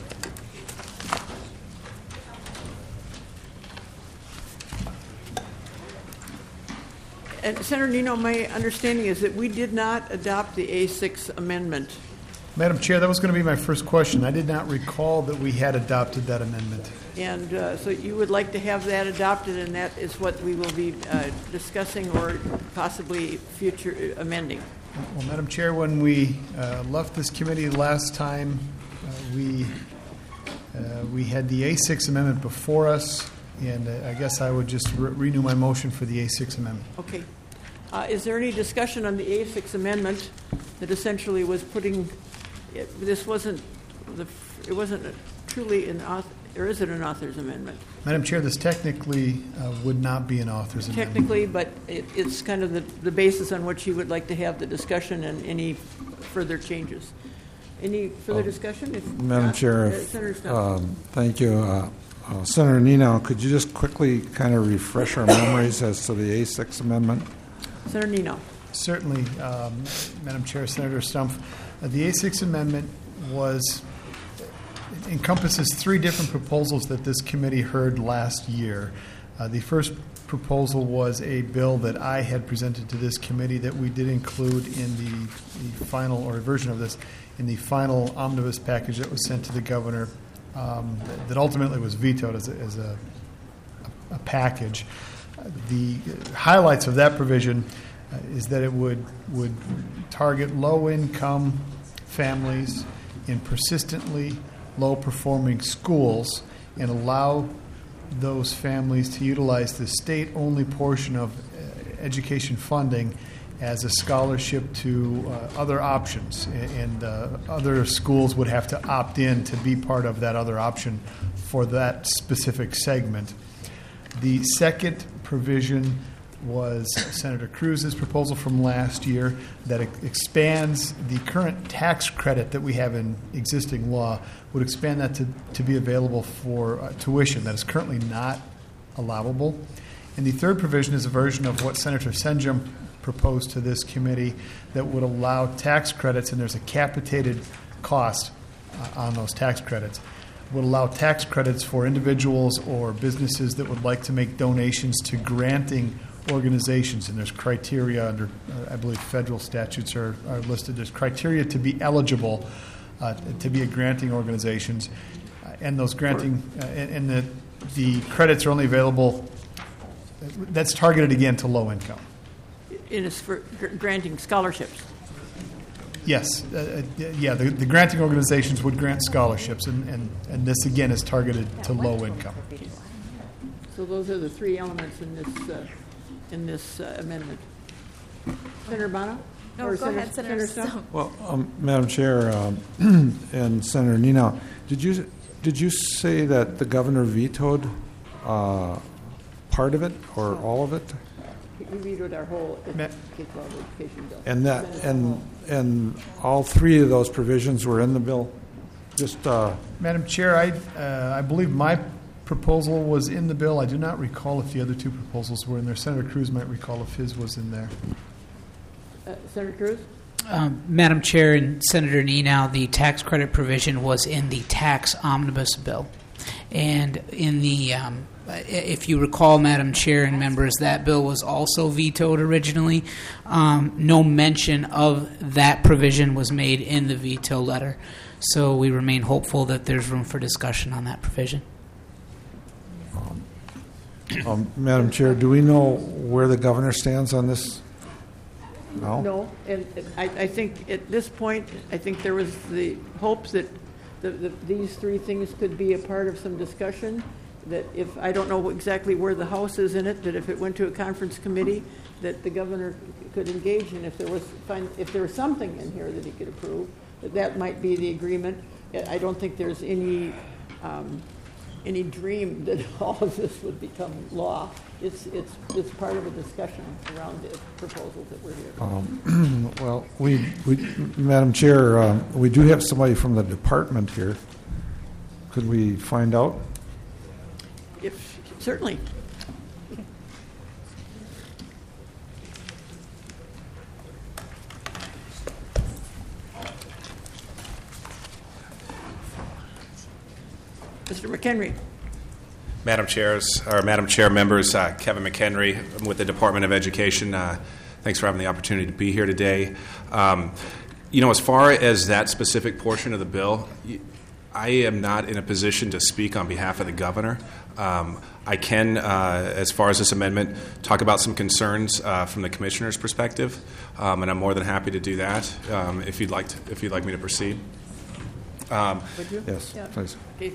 And Senator Nino, my understanding is that we did not adopt the A6 amendment. Madam Chair, that was going to be my first question. I did not recall that we had adopted that amendment. And so you would like to have that adopted, and that is what we will be discussing or possibly future amending. Well, Madam Chair, when we left this committee last time, we had the A6 amendment before us, and I guess I would just renew my motion for the A6 amendment. Okay. Is there any discussion on the A6 amendment that essentially was putting this wasn't it wasn't truly an author, or is it an author's amendment? Madam Chair, this technically would not be an author's amendment. Technically, but it's kind of the basis on which you would like to have the discussion and any further changes. Any further discussion? If Madam not, Chair, Senator Stumpf. thank you. Senator Nino, could you just quickly kind of refresh our memories as to the A6 amendment? Senator Nino. Certainly, Madam Chair, Senator Stumpf. The A6 amendment encompasses three different proposals that this committee heard last year. The first proposal was a bill that I had presented to this committee that we did include in the final, or a version of this, in the final omnibus package that was sent to the governor that ultimately was vetoed as a package. The highlights of that provision is that it would target low-income families in persistently low-performing schools and allow those families to utilize the state-only portion of education funding as a scholarship to other options, and other schools would have to opt in to be part of that other option for that specific segment. The second provision was Senator Cruz's proposal from last year that expands the current tax credit that we have in existing law, would expand that to be available for tuition that is currently not allowable. And the third provision is a version of what Senator Senjum proposed to this committee that would allow tax credits, and there's a capitated cost on those tax credits, would allow tax credits for individuals or businesses that would like to make donations to granting organizations, and there's criteria under, I believe federal statutes are listed. There's criteria to be eligible to be a granting organizations, and those granting, and the credits are only available, that's targeted again to low income. It is for granting scholarships. Yes, the granting organizations would grant scholarships, and this again is targeted to low income. So those are the three elements in this amendment. Senator Bono? No, Or go ahead, Senator Stumpf. Well, Madam Chair and Senator Nino, did you say that the governor vetoed part of it or all of it? He vetoed our whole K-12 education bill. And all three of those provisions were in the bill? Just Madam Chair, I believe my proposal was in the bill. I do not recall if the other two proposals were in there. Senator Cruz might recall if his was in there. Senator Cruz? Madam Chair and Senator Nenow, the tax credit provision was in the tax omnibus bill. And in the, if you recall, Madam Chair and members, that bill was also vetoed originally. No mention of that provision was made in the veto letter. So we remain hopeful that there's room for discussion on that provision. Madam Chair, do we know where the governor stands on this? No, and I think at this point, I think there was the hopes that these three things could be a part of some discussion, that if, I don't know exactly where the House is in it, that if it went to a conference committee, that the governor could engage in, if there was something in here that he could approve, that might be the agreement. I don't think there's any dream that all of this would become law. It's part of a discussion around the proposals that were here. Well, we Madam Chair, we do have somebody from the department here. Could we find out? Certainly. Mr. McHenry. Madam Chair, members, Kevin McHenry. I'm with the Department of Education. Thanks for having the opportunity to be here today. As far as that specific portion of the bill, I am not in a position to speak on behalf of the governor. I can, as far as this amendment, talk about some concerns from the commissioner's perspective, and I'm more than happy to do that if you'd like me to proceed. Would you? Yes, yeah. please. Okay.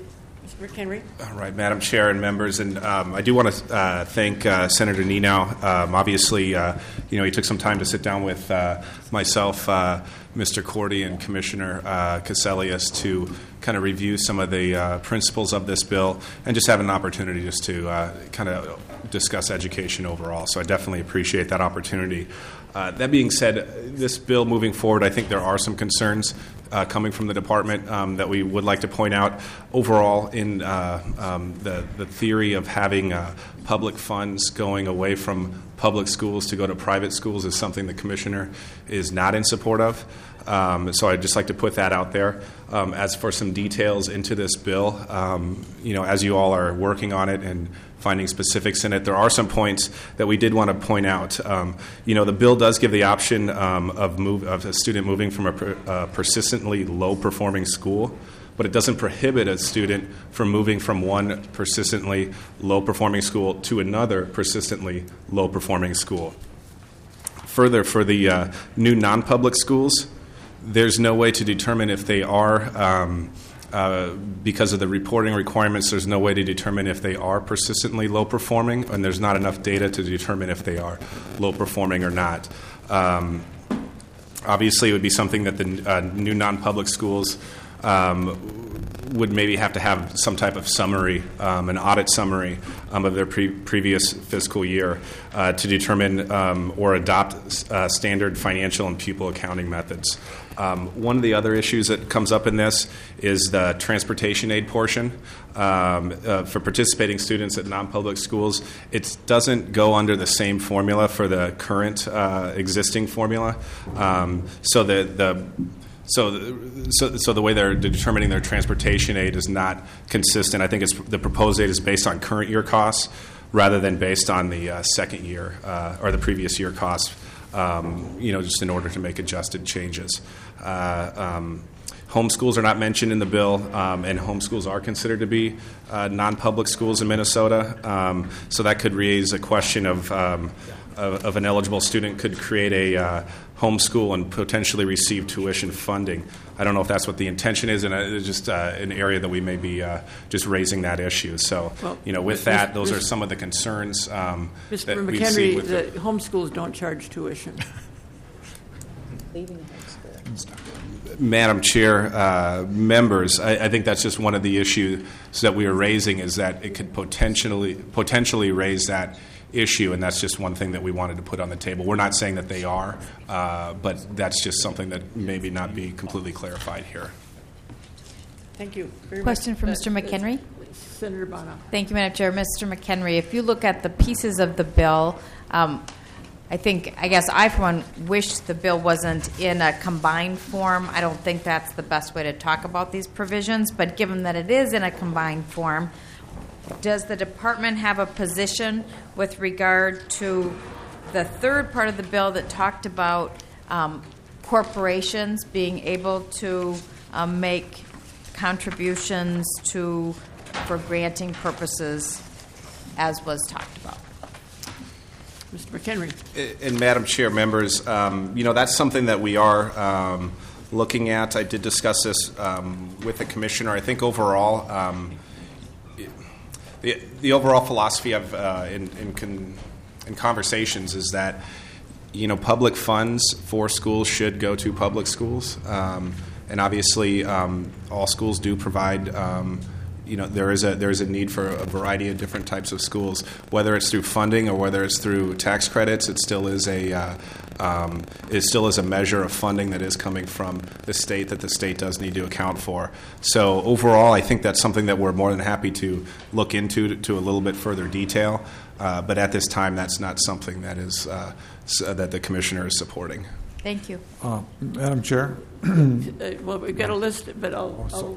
Mr. McHenry? All right, Madam Chair and members, and I do want to thank Senator Nenow. Obviously, he took some time to sit down with myself, Mr. Cordy, and Commissioner Cassellius to kind of review some of the principles of this bill and just have an opportunity just to kind of discuss education overall. So I definitely appreciate that opportunity. That being said, this bill moving forward, I think there are some concerns coming from the department that we would like to point out. Overall, in the theory of having public funds going away from public schools to go to private schools is something the commissioner is not in support of. So I'd just like to put that out there. As for some details into this bill, as you all are working on it and finding specifics in it, there are some points that we did want to point out. The bill does give the option of a student moving from a persistently low-performing school, but it doesn't prohibit a student from moving from one persistently low-performing school to another persistently low-performing school. Further, for the new non-public schools, there's no way to determine if they are, because of the reporting requirements, there's no way to determine if they are persistently low-performing, and there's not enough data to determine if they are low-performing or not. Obviously, it would be something that the new non-public schools would maybe have to have some type of summary, an audit summary of their previous fiscal year to determine or adopt standard financial and pupil accounting methods. One of the other issues that comes up in this is the transportation aid portion. For participating students at non-public schools, it doesn't go under the same formula for the current existing formula. So the way they're determining their transportation aid is not consistent. I think the proposed aid is based on current year costs rather than based on the second year or the previous year costs, just in order to make adjusted changes. Homeschools are not mentioned in the bill, and homeschools are considered to be non-public schools in Minnesota. So that could raise a question of an eligible student could create a homeschool and potentially receive tuition funding. I don't know if that's what the intention is, and it's just an area that we may be just raising that issue. So, with that, those are some of the concerns that Mr. we see McHenry, with the homeschools don't charge tuition. Madam Chair, members, I think that's just one of the issues that we are raising, is that it could potentially raise that issue, and that's just one thing that we wanted to put on the table. We're not saying that they are, but that's just something that maybe not be completely clarified here. Thank you very much. Question for Mr. McHenry. Senator Bono. Thank you, Madam Chair. Mr. McHenry, if you look at the pieces of the bill, I guess I, for one, wish the bill wasn't in a combined form. I don't think that's the best way to talk about these provisions, but given that it is in a combined form, does the department have a position with regard to the third part of the bill that talked about corporations being able to make contributions for granting purposes, as was talked about? Mr. McHenry. And Madam Chair, members, that's something that we are looking at. I did discuss this with the commissioner. I think overall, the overall philosophy of in conversations is that public funds for schools should go to public schools, and obviously all schools do provide. There is a need for a variety of different types of schools, whether it's through funding or whether it's through tax credits. It still is a measure of funding that is coming from the state that the state does need to account for. So overall, I think that's something that we're more than happy to look into to a little bit further detail. But at this time, that's not something that is that the commissioner is supporting. Thank you, Madam Chair. Well, we've got a list, but I'll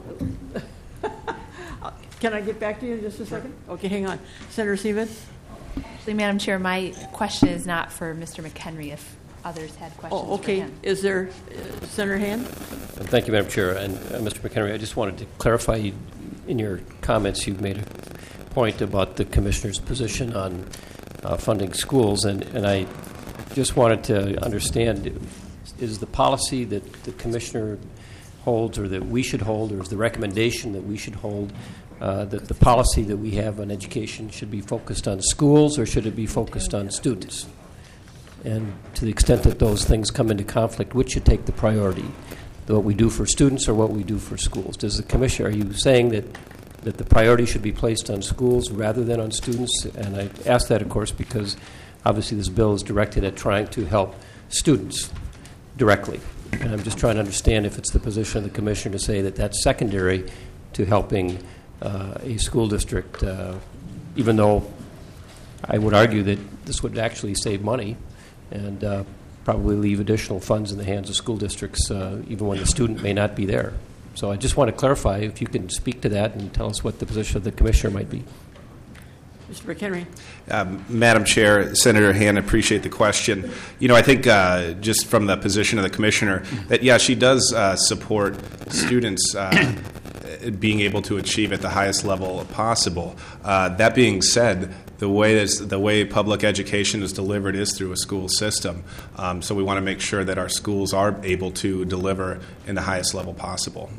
can I get back to you in just a second? Okay, hang on. Senator Seaman? Actually, Madam Chair, my question is not for Mr. McHenry, if others had questions. Oh, okay. For him. Is there Senator Hand? Thank you, Madam Chair. And Mr. McHenry, I just wanted to clarify, in your comments, you made a point about the commissioner's position on funding schools, and I just wanted to understand, is the policy that the commissioner holds, or that we should hold, or is the recommendation that we should hold, that the policy that we have on education should be focused on schools, or should it be focused on students? And to the extent that those things come into conflict, which should take the priority? What we do for students or what we do for schools? Does the commission, are you saying that the priority should be placed on schools rather than on students? And I ask that, of course, because obviously this bill is directed at trying to help students directly. And I'm just trying to understand if it's the position of the commissioner to say that that's secondary to helping a school district, even though I would argue that this would actually save money and probably leave additional funds in the hands of school districts, even when the student may not be there. So I just want to clarify if you can speak to that and tell us what the position of the commissioner might be. Mr. McHenry. Madam Chair, Senator Hand, appreciate the question. I think just from the position of the commissioner, that, yeah, she does support students being able to achieve at the highest level possible. That being said, the way public education is delivered is through a school system. So we want to make sure that our schools are able to deliver in the highest level possible.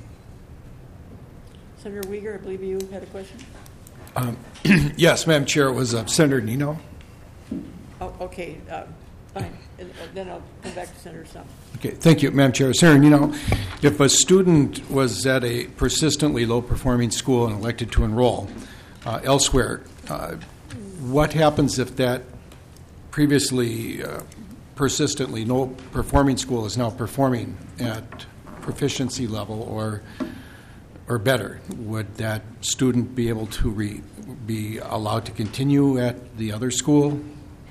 Senator Uyghur, I believe you had a question. Yes, Madam Chair, it was Senator Nino. Oh, okay, fine. And then I'll come back to Senator Stumpf. Okay, thank you, Madam Chair. Senator Nino, if a student was at a persistently low-performing school and elected to enroll elsewhere, what happens if that previously persistently low-performing school is now performing at proficiency level or better? Would that student be able to be allowed to continue at the other school?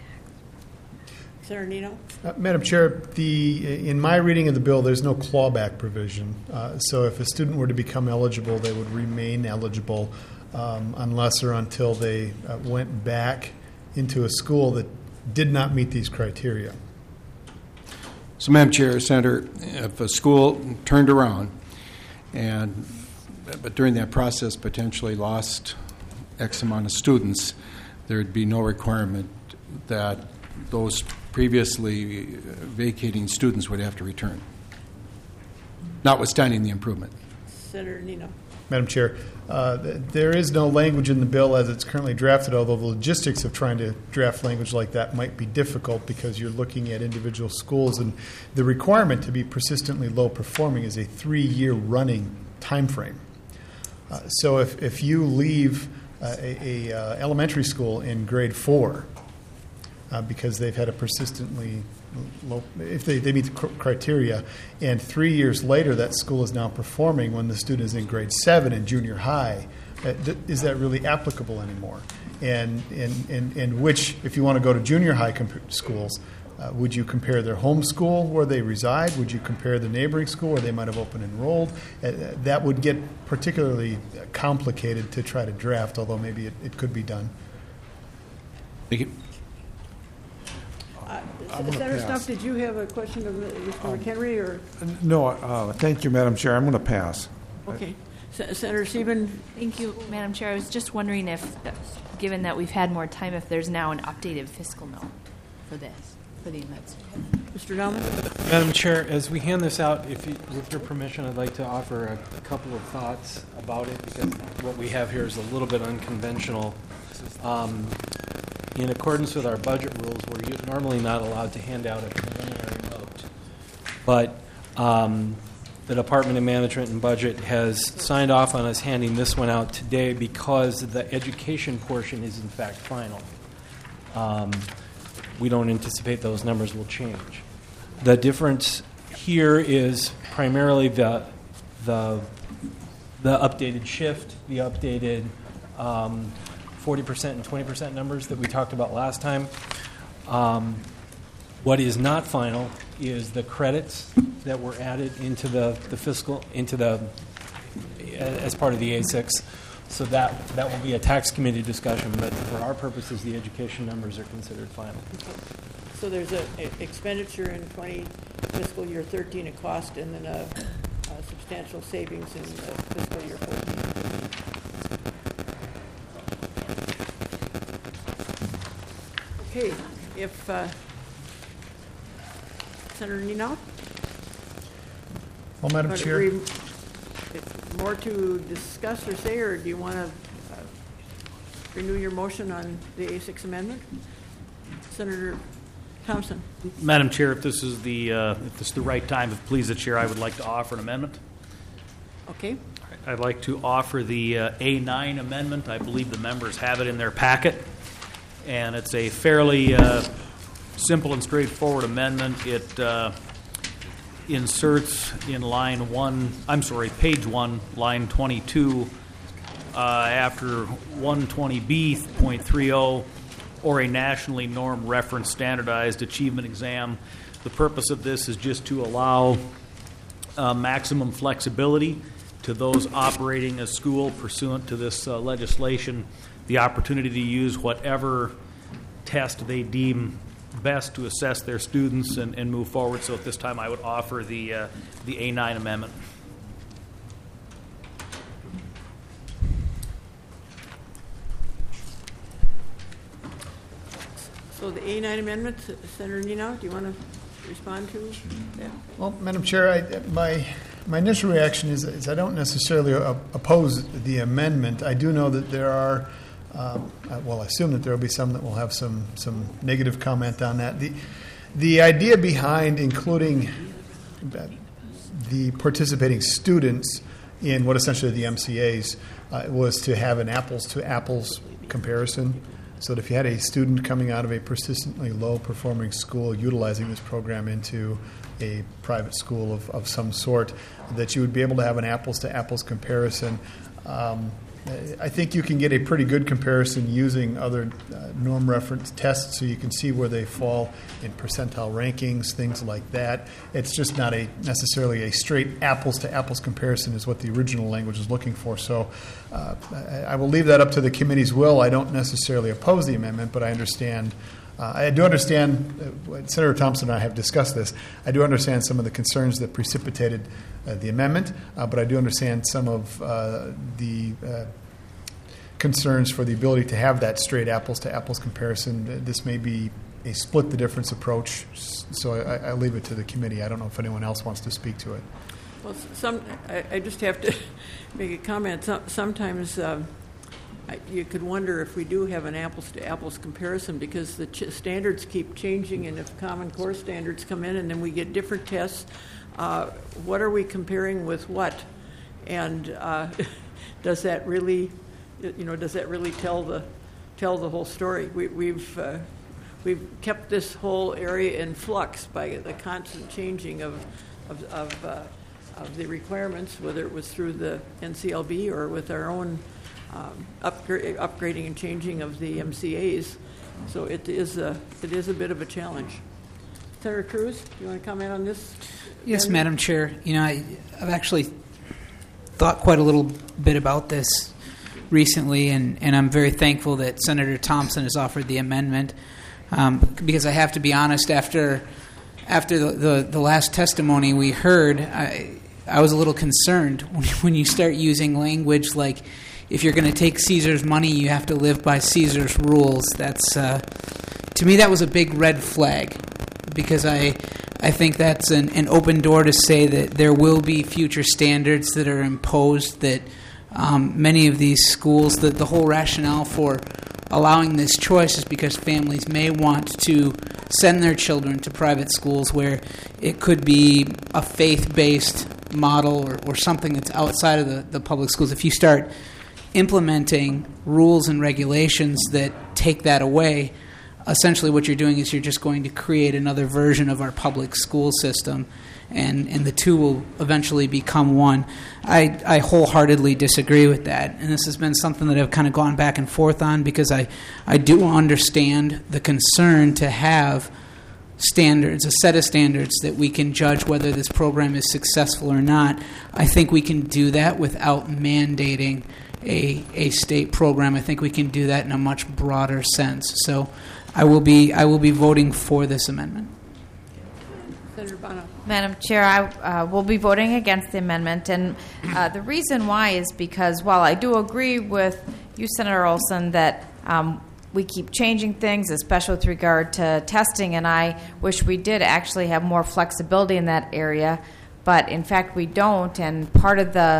Senator Nino? Madam Chair, in my reading of the bill, there's no clawback provision. So if a student were to become eligible, they would remain eligible unless or until they went back into a school that did not meet these criteria. So, Madam Chair, Senator, if a school turned around but during that process potentially lost X amount of students, there would be no requirement that those previously vacating students would have to return, notwithstanding the improvement. Senator Nino. Madam Chair, there is no language in the bill as it's currently drafted, although the logistics of trying to draft language like that might be difficult because you're looking at individual schools, and the requirement to be persistently low performing is a 3-year running time frame. So if you leave a elementary school in grade 4 because they've had a persistently low, if they meet the criteria, and 3 years later that school is now performing when the student is in grade 7 in junior high, is that really applicable anymore? And which, if you want to go to junior high schools, would you compare their home school where they reside? Would you compare the neighboring school where they might have open enrolled? That would get particularly complicated to try to draft, although maybe it could be done. Thank you. Senator Stumpf, did you have a question of Mr. McHenry? Or? No, thank you, Madam Chair. I'm going to pass. Okay. Senator Sieben? Thank you, Madam Chair. I was just wondering if, given that we've had more time, if there's now an updated fiscal note for this. Mr. Dahman? Madam Chair, as we hand this out, with your permission, I'd like to offer a couple of thoughts about it, because what we have here is a little bit unconventional. In accordance with our budget rules, we're normally not allowed to hand out a preliminary note. But the Department of Management and Budget has signed off on us handing this one out today because the education portion is in fact final. We don't anticipate those numbers will change. The difference here is primarily the updated shift, the updated 40% and 20% numbers that we talked about last time. What is not final is the credits that were added into the fiscal, as part of the A6. So that will be a tax committee discussion, but for our purposes, the education numbers are considered final. So there's an expenditure in fiscal year 13, a cost, and then a substantial savings in fiscal year 14. Okay, if Senator Nino? Well, Madam Chair. more to discuss or say, or do you want to renew your motion on the A6 amendment? Senator Thompson. Madam Chair, if this is the right time, if it please the chair, I would like to offer an amendment. Okay. I'd like to offer the A9 amendment. I believe the members have it in their packet, and it's a fairly simple and straightforward amendment. It inserts in page 1, line 22, after 120B.30, or a nationally normed reference standardized achievement exam. The purpose of this is just to allow maximum flexibility to those operating a school pursuant to this legislation, the opportunity to use whatever test they deem best to assess their students and move forward. So at this time, I would offer the A9 amendment. So the A9 amendment, Senator Nino, do you want to respond to that? Well, Madam Chair, my initial reaction is I don't necessarily oppose the amendment. I do know that there are, I assume that there will be some that will have some negative comment on that. The idea behind including the participating students in what essentially are the MCAs was to have an apples-to-apples comparison, so that if you had a student coming out of a persistently low-performing school utilizing this program into a private school of some sort, that you would be able to have an apples-to-apples comparison. I think you can get a pretty good comparison using other norm reference tests, so you can see where they fall in percentile rankings, things like that. It's just not necessarily a straight apples-to-apples comparison is what the original language is looking for. So I will leave that up to the committee's will. I don't necessarily oppose the amendment, but I understand. I do understand, Senator Thompson and I have discussed this, I do understand some of the concerns that precipitated the amendment, but I do understand some of the concerns for the ability to have that straight apples-to-apples comparison. This may be a split-the-difference approach, so I leave it to the committee. I don't know if anyone else wants to speak to it. Well, I just have to make a comment. Sometimes you could wonder if we do have an apples-to-apples comparison, because the standards keep changing, and if Common Core standards come in and then we get different tests, what are we comparing with what? And does that really tell the whole story? We've kept this whole area in flux by the constant changing of the requirements, whether it was through the NCLB or with our own upgrading and changing of the MCAs. So it is a bit of a challenge. Senator Cruz, do you want to comment on this? Yes, Madam Chair. I've actually thought quite a little bit about this recently, and I'm very thankful that Senator Thompson has offered the amendment, because I have to be honest, after the last testimony we heard, I was a little concerned when you start using language like, if you're going to take Caesar's money, you have to live by Caesar's rules. That's to me, that was a big red flag, because I think that's an open door to say that there will be future standards that are imposed, that many of these schools, the whole rationale for allowing this choice is because families may want to send their children to private schools where it could be a faith-based model or something that's outside of the public schools. If you start implementing rules and regulations that take that away, essentially what you're doing is you're just going to create another version of our public school system, and the two will eventually become one. I wholeheartedly disagree with that, and this has been something that I've kind of gone back and forth on, because I do understand the concern to have standards, a set of standards that we can judge whether this program is successful or not. I think we can do that without mandating a state program. I think we can do that in a much broader sense. So I will be voting for this amendment. Senator Bono. Madam Chair, I will be voting against the amendment, and the reason why is because while I do agree with you, Senator Olson, that we keep changing things, especially with regard to testing, and I wish we did actually have more flexibility in that area, but in fact we don't, and part of the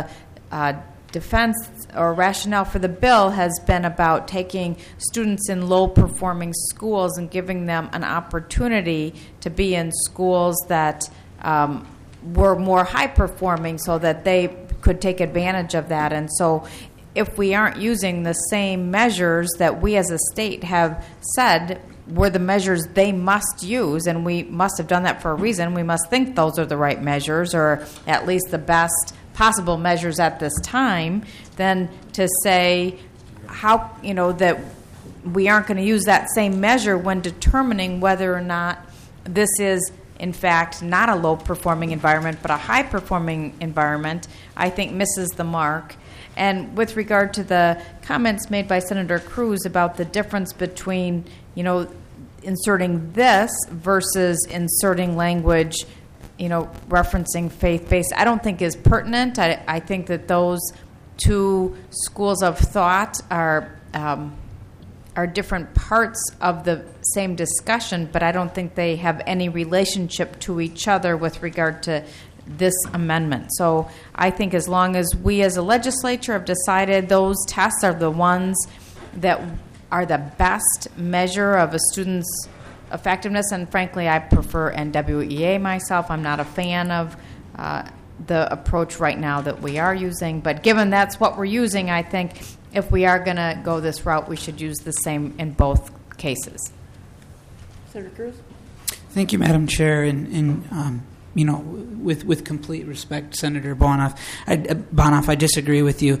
defense or rationale for the bill has been about taking students in low-performing schools and giving them an opportunity to be in schools that were more high-performing so that they could take advantage of that. And so if we aren't using the same measures that we as a state have said were the measures they must use, and we must have done that for a reason, we must think those are the right measures or at least the best possible measures at this time, then to say how, that we aren't going to use that same measure when determining whether or not this is in fact not a low-performing environment but a high-performing environment, I think misses the mark. And with regard to the comments made by Senator Cruz about the difference between, inserting this versus inserting language, referencing faith-based, I don't think is pertinent. I think that those two schools of thought are different parts of the same discussion, but I don't think they have any relationship to each other with regard to this amendment. So I think as long as we as a legislature have decided those tests are the ones that are the best measure of a student's effectiveness, and frankly I prefer NWEA myself. I'm not a fan of the approach right now that we are using, but given that's what we're using, I think if we are going to go this route, we should use the same in both cases. Senator Cruz? Thank you, Madam Chair, and with complete respect, Senator Bonoff, I disagree with you.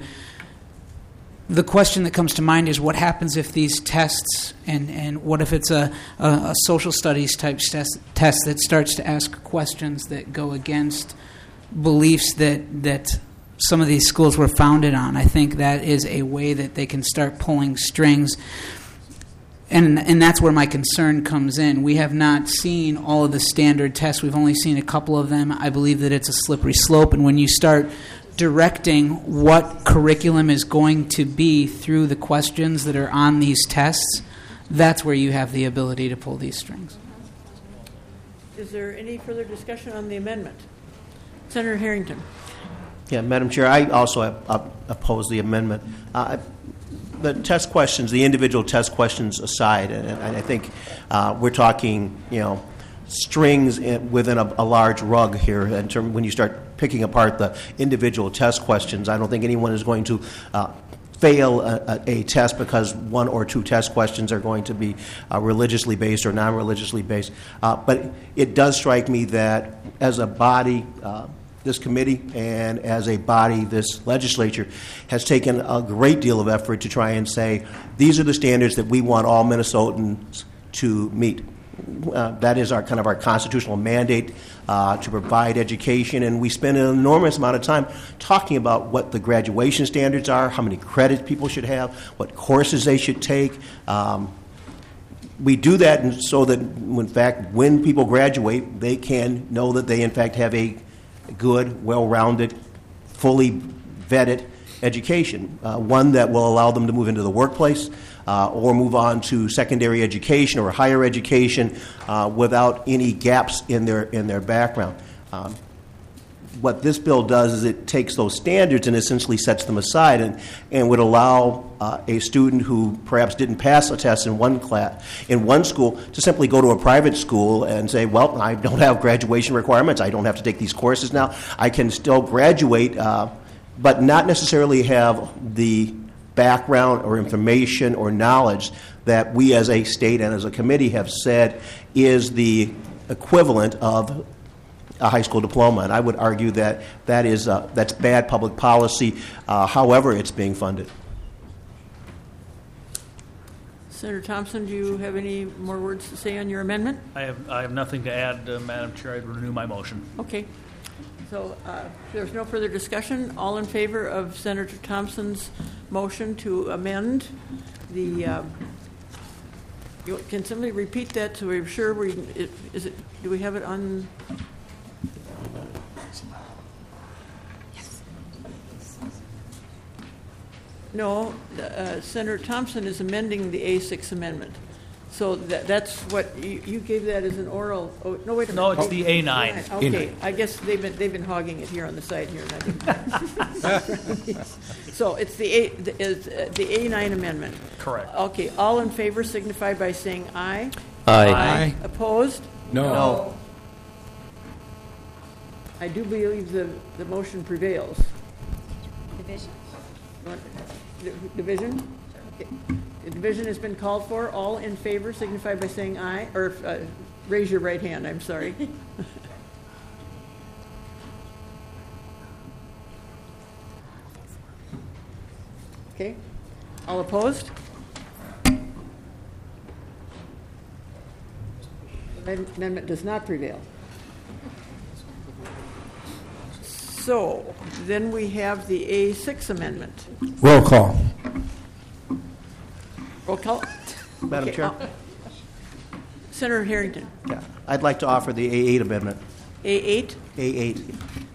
The question that comes to mind is what happens if these tests, and what if it's a social studies type test that starts to ask questions that go against beliefs that some of these schools were founded on. I think that is a way that they can start pulling strings. And that's where my concern comes in. We have not seen all of the standard tests. We've only seen a couple of them. I believe that it's a slippery slope. And when you start directing what curriculum is going to be through the questions that are on these tests, that's where you have the ability to pull these strings. Is there any further discussion on the amendment? Senator Harrington. Yeah, Madam Chair, I also oppose the amendment. The test questions, the individual test questions aside, and I think we're talking, strings within a large rug here. In terms, when you start picking apart the individual test questions, I don't think anyone is going to fail a test because one or two test questions are going to be religiously based or non-religiously based. But it does strike me that as a body, this committee and as a body, this legislature has taken a great deal of effort to try and say, these are the standards that we want all Minnesotans to meet. That is our constitutional mandate to provide education, and we spend an enormous amount of time talking about what the graduation standards are, how many credits people should have, what courses they should take. We do that so that, in fact, when people graduate, they can know that they, in fact, have a good, well-rounded, fully vetted education, one that will allow them to move into the workplace or move on to secondary education or higher education without any gaps in their background. What this bill does is it takes those standards and essentially sets them aside and would allow a student who perhaps didn't pass a test in one class, in one school, to simply go to a private school and say, well, I don't have graduation requirements. I don't have to take these courses now. I can still graduate, but not necessarily have the background or information or knowledge that we as a state and as a committee have said is the equivalent of a high school diploma, and I would argue that that's bad public policy, however it's being funded. Senator Thompson, do you have any more words to say on your amendment? I have nothing to add, Madam Chair. I'd renew my motion. Okay. So if there's no further discussion, all in favor of Senator Thompson's motion to amend the you can somebody repeat that so we're sure do we have it on? No, Senator Thompson is amending the A6 amendment. So that's what, you gave that as an oral, oh, no, wait a minute. No, it's the A9. Okay, I guess they've been hogging it here on the side here. And I didn't. So it's the A9 amendment. Correct. Okay, all in favor signify by saying aye. Aye. Opposed? No. I do believe the motion prevails. Division. Division? Okay. The division has been called for. All in favor signify by saying aye, or raise your right hand, I'm sorry. Okay. All opposed? The amendment does not prevail. So then we have the A6 amendment. Roll call. Roll call. Madam Chair? Senator Harrington. Yeah. I'd like to offer the A8 amendment. A8? A8.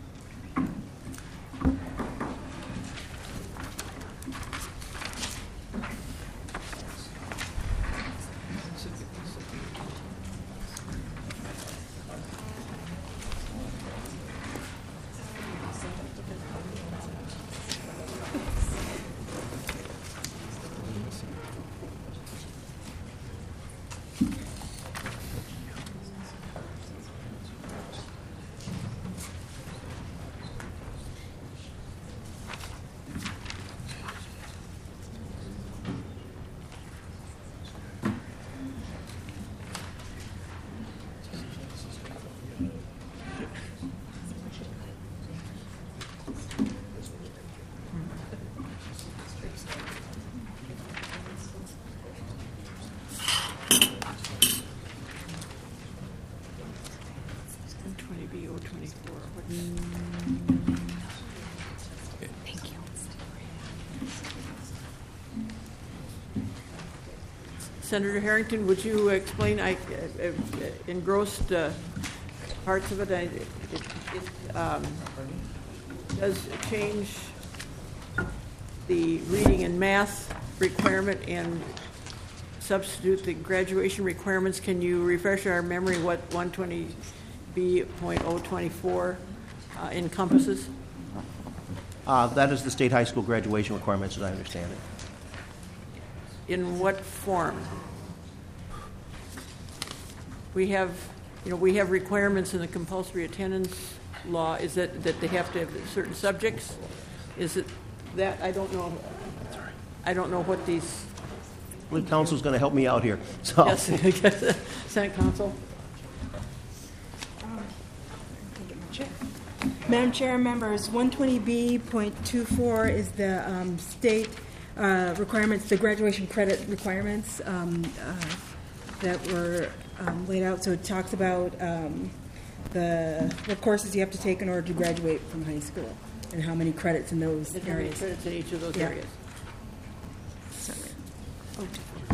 Senator Harrington, would you explain? I engrossed parts of it. It does change the reading and math requirement and substitute the graduation requirements. Can you refresh our memory what 120B.024 encompasses? That is the state high school graduation requirements, as I understand it. In what form? We have requirements in the compulsory attendance law. Is that they have to have certain subjects? Is it that? I don't know. I don't know what these. The council's going to help me out here. So. Yes, Senate Counsel. Madam Chair, members, 120B.24 is the state requirements, the graduation credit requirements that were laid out. So it talks about what courses you have to take in order to graduate from high school and how many credits in those areas. How many credits in each of those areas? Sorry. Oh.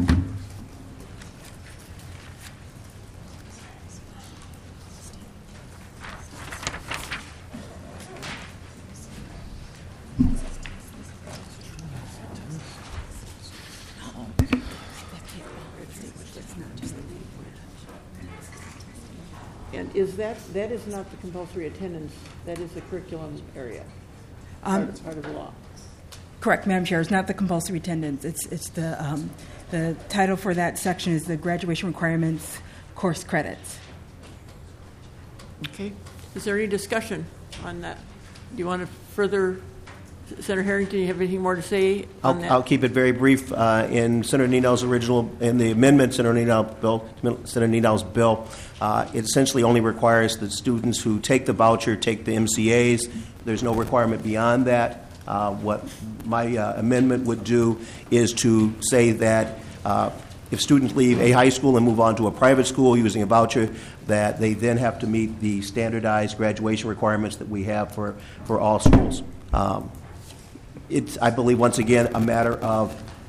And is that is not the compulsory attendance, that is the curriculum area, part of the law? Correct, Madam Chair. It's not the compulsory attendance. It's the title for that section is the graduation requirements course credits. Okay. Is there any discussion on that? Do you want to further, Senator Harrington, do you have anything more to say on that? I'll keep it very brief. In Senator Nenow's original, in the amendment, Senator Nenow's bill, it essentially only requires that students who take the voucher take the MCAs. There's no requirement beyond that. What my amendment would do is to say that if students leave a high school and move on to a private school using a voucher, that they then have to meet the standardized graduation requirements that we have for all schools. It's, I believe, once again, a matter of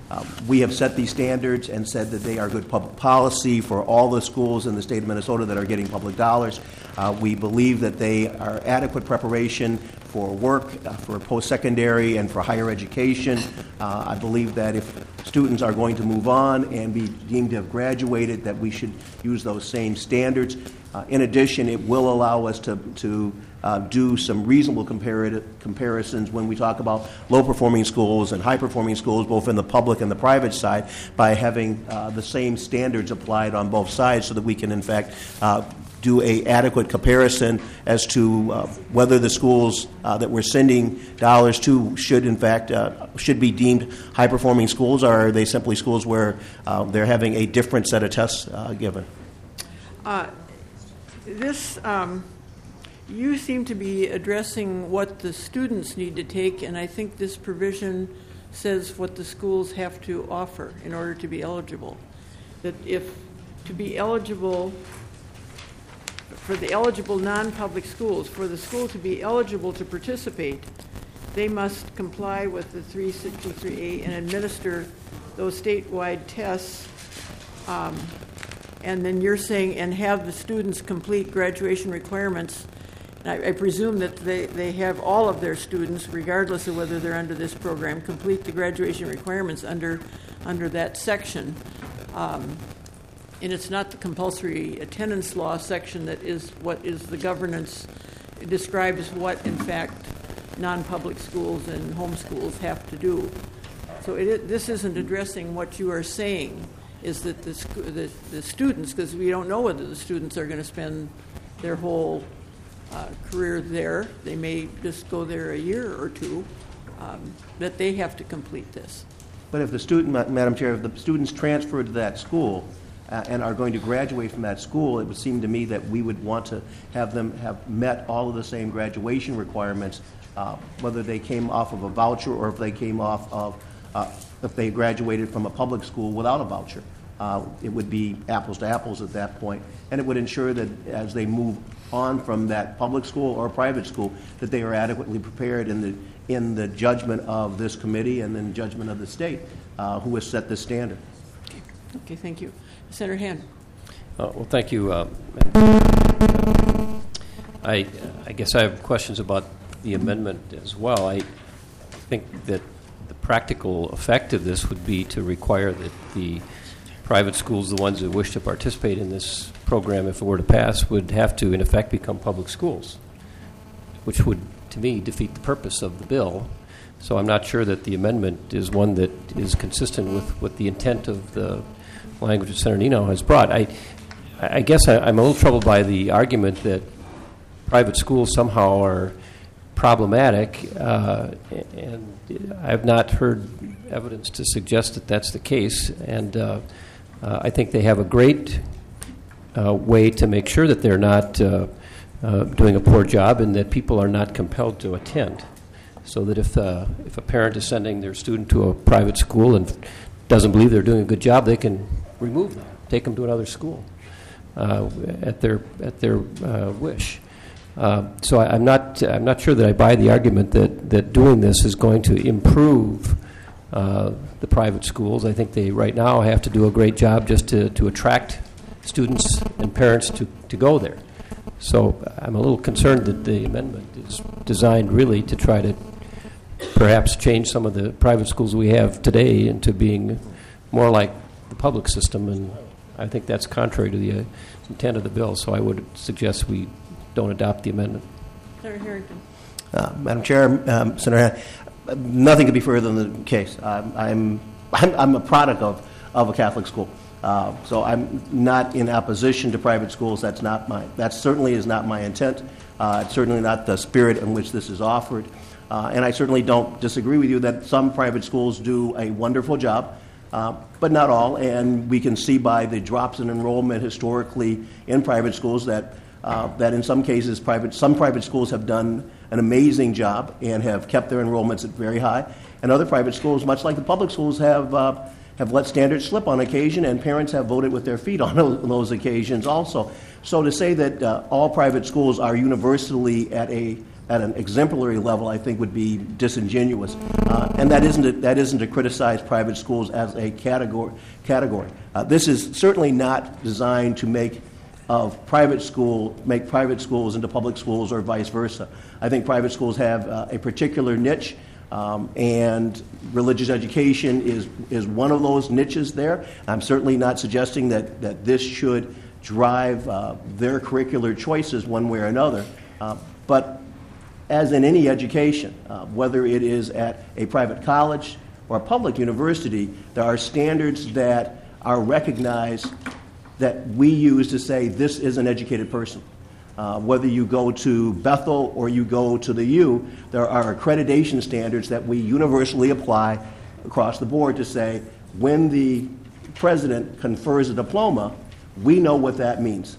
We have set these standards and said that they are good public policy for all the schools in the state of Minnesota that are getting public dollars. We believe that they are adequate preparation for work, for post-secondary, and for higher education. I believe that if students are going to move on and be deemed to have graduated, that we should use those same standards. In addition, it will allow us to do some reasonable comparisons when we talk about low-performing schools and high-performing schools, both in the public and the private side, by having the same standards applied on both sides so that we can, in fact, do a adequate comparison as to whether the schools that we're sending dollars to should, in fact, should be deemed high-performing schools, or are they simply schools where they're having a different set of tests given? You seem to be addressing what the students need to take, and I think this provision says what the schools have to offer in order to be eligible. That if to be eligible, for the eligible non-public schools, for the school to be eligible to participate, they must comply with the 363A and administer those statewide tests. And then you're saying, and have the students complete graduation requirements. And I presume that they have all of their students, regardless of whether they're under this program, complete the graduation requirements under that section. And it's not the compulsory attendance law section that is what is the governance, described as what, in fact, non-public schools and homeschools have to do. So this isn't addressing what you are saying, is that the students, because we don't know whether the students are going to spend their whole career there. They may just go there a year or two, that they have to complete this. But if the student, Madam Chair, if the students transfer to that school and are going to graduate from that school, it would seem to me that we would want to have them have met all of the same graduation requirements, whether they came off of a voucher or if they came off of if they graduated from a public school without a voucher. It would be apples to apples at that point, and it would ensure that as they move on from that public school or private school, that they are adequately prepared in the judgment of this committee and then judgment of the state who has set this standard. Okay, thank you. Senator Hand. Well, thank you. I guess I have questions about the amendment as well. I think that the practical effect of this would be to require that the private schools, the ones that wish to participate in this program, if it were to pass, would have to, in effect, become public schools, which would, to me, defeat the purpose of the bill. So I'm not sure that the amendment is one that is consistent with what the intent of the language that Senator Nino has brought. I guess I'm a little troubled by the argument that private schools somehow are problematic, and I have not heard evidence to suggest that that's the case. And I think they have a great way to make sure that they're not doing a poor job and that people are not compelled to attend. So that if a parent is sending their student to a private school and doesn't believe they're doing a good job, they can remove them, take them to another school at their wish. So I'm not sure that I buy the argument that doing this is going to improve the private schools. I think they right now have to do a great job just to attract students and parents to go there. So I'm a little concerned that the amendment is designed really to try to perhaps change some of the private schools we have today into being more like the public system, and I think that's contrary to the intent of the bill. So I would suggest we don't adopt the amendment. Senator Harrington. Madam Chair, Senator, nothing could be further than the case. I'm a product of a Catholic school, so I'm not in opposition to private schools. That certainly is not my intent. It's certainly not the spirit in which this is offered, and I certainly don't disagree with you that some private schools do a wonderful job. But not all, and we can see by the drops in enrollment historically in private schools that in some cases some private schools have done an amazing job and have kept their enrollments at very high, and other private schools, much like the public schools, have let standards slip on occasion, and parents have voted with their feet on those occasions also. So to say that all private schools are universally at a at an exemplary level, I think would be disingenuous. And that isn't to criticize private schools as a category. This is certainly not designed to make private schools into public schools or vice versa. I think private schools have a particular niche, and religious education is one of those niches there. I'm certainly not suggesting that this should drive their curricular choices one way or another. But as in any education, whether it is at a private college or a public university, there are standards that are recognized that we use to say this is an educated person. Whether you go to Bethel or you go to the U, there are accreditation standards that we universally apply across the board to say when the president confers a diploma, we know what that means.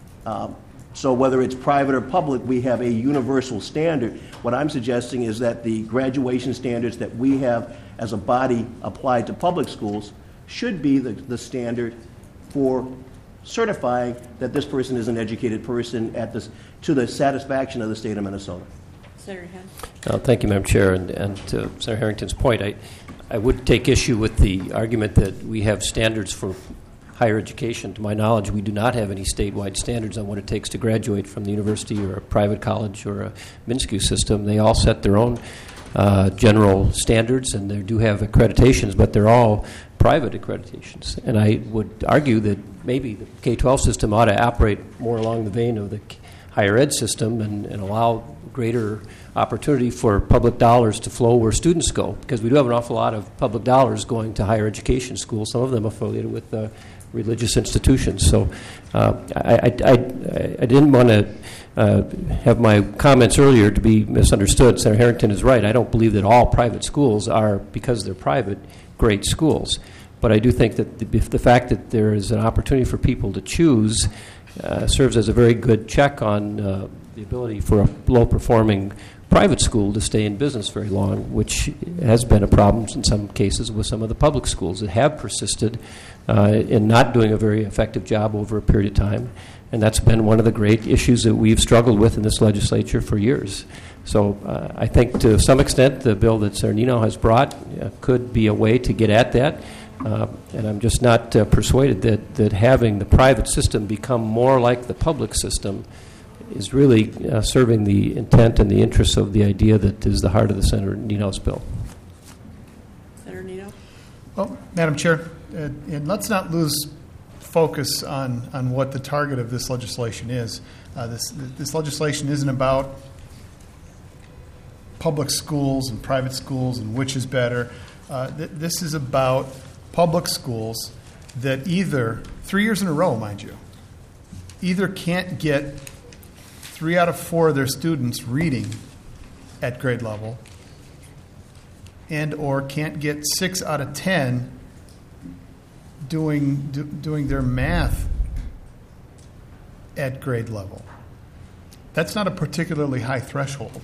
So whether it's private or public, we have a universal standard. What I'm suggesting is that the graduation standards that we have as a body applied to public schools should be the standard for certifying that this person is an educated person to the satisfaction of the state of Minnesota. Senator Henn. Thank you, Madam Chair. And to Senator Harrington's point, I would take issue with the argument that we have standards for higher education. To my knowledge, we do not have any statewide standards on what it takes to graduate from the university or a private college or a MNSCU system. They all set their own general standards, and they do have accreditations, but they're all private accreditations. And I would argue that maybe the K-12 system ought to operate more along the vein of the higher ed system and allow greater opportunity for public dollars to flow where students go, because we do have an awful lot of public dollars going to higher education schools, some of them affiliated with religious institutions. So I didn't want to have my comments earlier to be misunderstood. Senator Harrington is right. I don't believe that all private schools are, because they're private, great schools. But I do think that the fact that there is an opportunity for people to choose serves as a very good check on the ability for a low-performing private school to stay in business very long, which has been a problem in some cases with some of the public schools that have persisted in not doing a very effective job over a period of time. And that's been one of the great issues that we've struggled with in this legislature for years. So I think to some extent the bill that Senator Nino has brought could be a way to get at that. And I'm just not persuaded that having the private system become more like the public system is really serving the intent and the interests of the idea that is the heart of the Senator Nino's bill. Senator Nino? Well, Madam Chair, and let's not lose focus on what the target of this legislation is. This legislation isn't about public schools and private schools and which is better. This is about public schools that either, 3 years in a row, mind you, either can't get 3 out of 4 of their students reading at grade level and or can't get 6 out of 10 doing their math at grade level. That's not a particularly high threshold.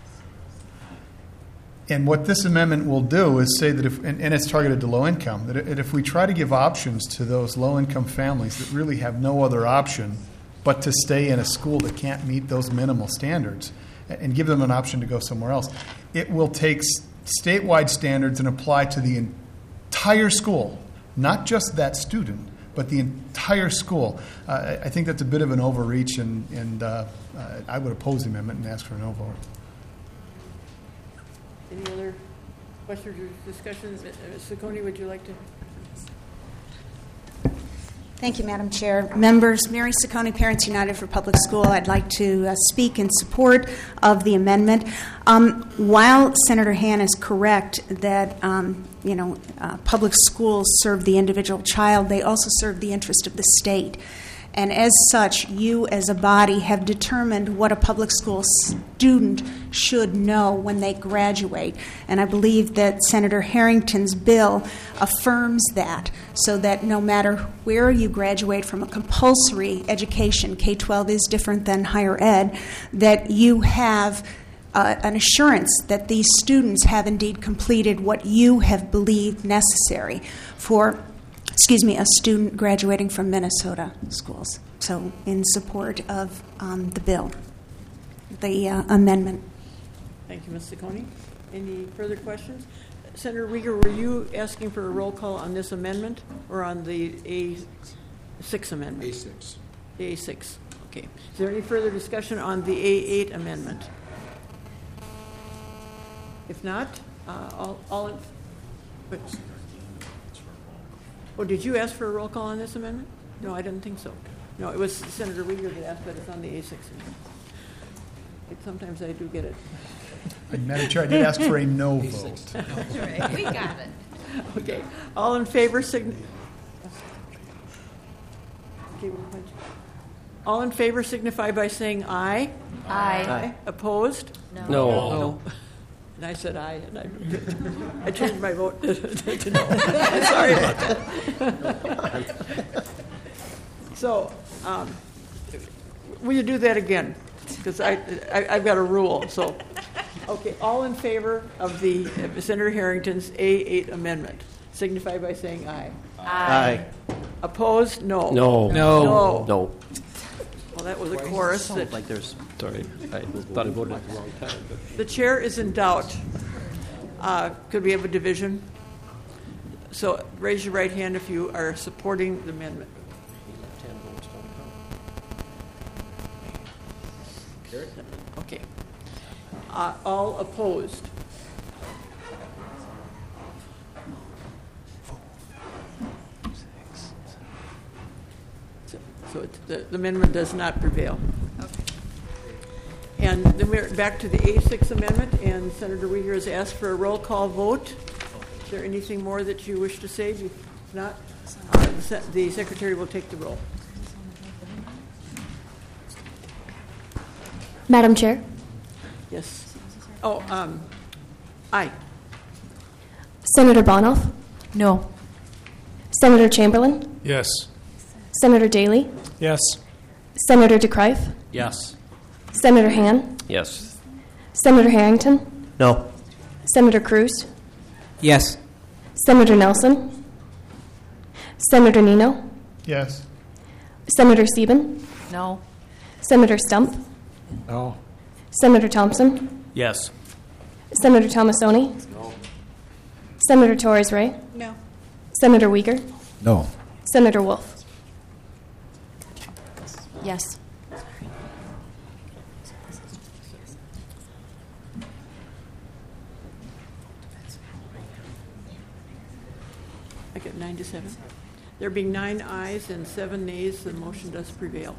And what this amendment will do is say that and it's targeted to low income, that if we try to give options to those low income families that really have no other option but to stay in a school that can't meet those minimal standards and give them an option to go somewhere else, it will take statewide standards and apply to the entire school, not just that student, but the entire school. I think that's a bit of an overreach, and I would oppose the amendment and ask for a no vote. Any other questions or discussions? Ciccone, would you like to? Thank you, Madam Chair. Members, Mary Ciccone, Parents United for Public School. I'd like to speak in support of the amendment. While Senator Hann is correct that public schools serve the individual child, they also serve the interest of the state. And as such, you as a body have determined what a public school student should know when they graduate. And I believe that Senator Harrington's bill affirms that, so that no matter where you graduate from a compulsory education, K-12 is different than higher ed, that you have an assurance that these students have indeed completed what you have believed necessary for a student graduating from Minnesota schools. So in support of the bill, the amendment. Thank you, Ms. Ciccone. Any further questions? Senator Rieger, were you asking for a roll call on this amendment or on the A6 amendment? A6. The A6. Okay. Is there any further discussion on the A8 amendment? If not, all in. Oh, did you ask for a roll call on this amendment? No, I didn't think so. No, it was Senator Rieger that asked, but it's on the A6 amendment. Sometimes I do get it. And Madam Chair, I did ask for a no vote. That's right. We got it. Okay. All in favor, all in favor signify by saying aye. Aye. Opposed? No. And I said aye, and I changed my vote to no. I'm sorry about that. So, will you do that again? Because I've got a rule. So, okay, all in favor of the Senator Harrington's A8 amendment signify by saying aye. Aye. Opposed? No. No. No. No. Well, that was a chorus. Sounds like there's. Sorry, I thought I voted at the wrong time. But. The chair is in doubt. Could we have a division? So raise your right hand if you are supporting the amendment. Okay. All opposed? So the amendment does not prevail. Okay. And then we're back to the A6 amendment, and Senator Rieger has asked for a roll call vote. Is there anything more that you wish to say? If not, the secretary will take the roll. Madam Chair? Yes. Oh, aye. Senator Bonoff? No. Senator Chamberlain? Yes. Senator Daly? Yes. Senator DeKreif? Yes. Senator Han? Yes. Senator Harrington? No. Senator Cruz? Yes. Senator Nelson? Senator Nino? Yes. Senator Sieben? No. Senator Stump? No. Senator Thompson? Yes. Senator Tomasoni? No. Senator Torres Ray? No. Senator Uyghur? No. Senator Wolf? Yes. I got 9-7. There being 9 ayes and 7 nays, the motion does prevail.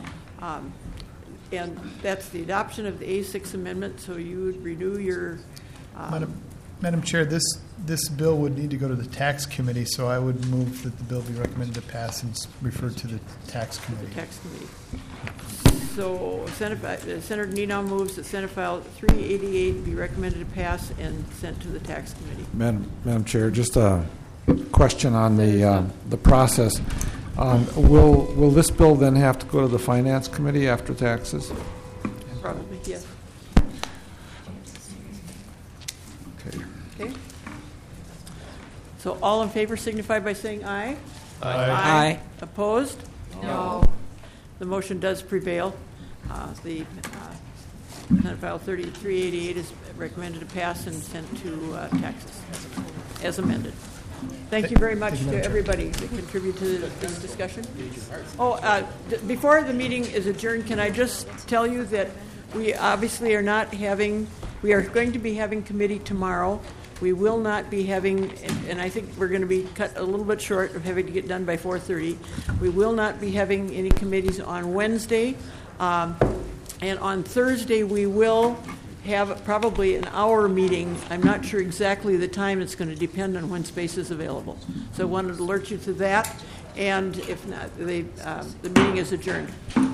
And that's the adoption of the A6 amendment, so you would renew your... Madam Chair, this bill would need to go to the tax committee, so I would move that the bill be recommended to pass and referred to the tax committee. The tax committee. So Senator Nino moves that Senate File 388 be recommended to pass and sent to the tax committee. Madam Chair, just a question on the process. Will this bill then have to go to the Finance Committee after taxes? Probably, yes. Okay. So all in favor signify by saying aye. Aye. Opposed? No. The motion does prevail. The Senate File 388 is recommended to pass and sent to taxes as amended. Thank you very much to everybody that contributed to this discussion. Before the meeting is adjourned, can I just tell you that we obviously are not having, we are going to be having committee tomorrow. We will not be having, and I think we're going to be cut a little bit short of having to get done by 4:30. We will not be having any committees on Wednesday. And on Thursday, we will have probably an hour meeting. I'm not sure exactly the time. It's going to depend on when space is available. So I wanted to alert you to that. And if not, the meeting is adjourned.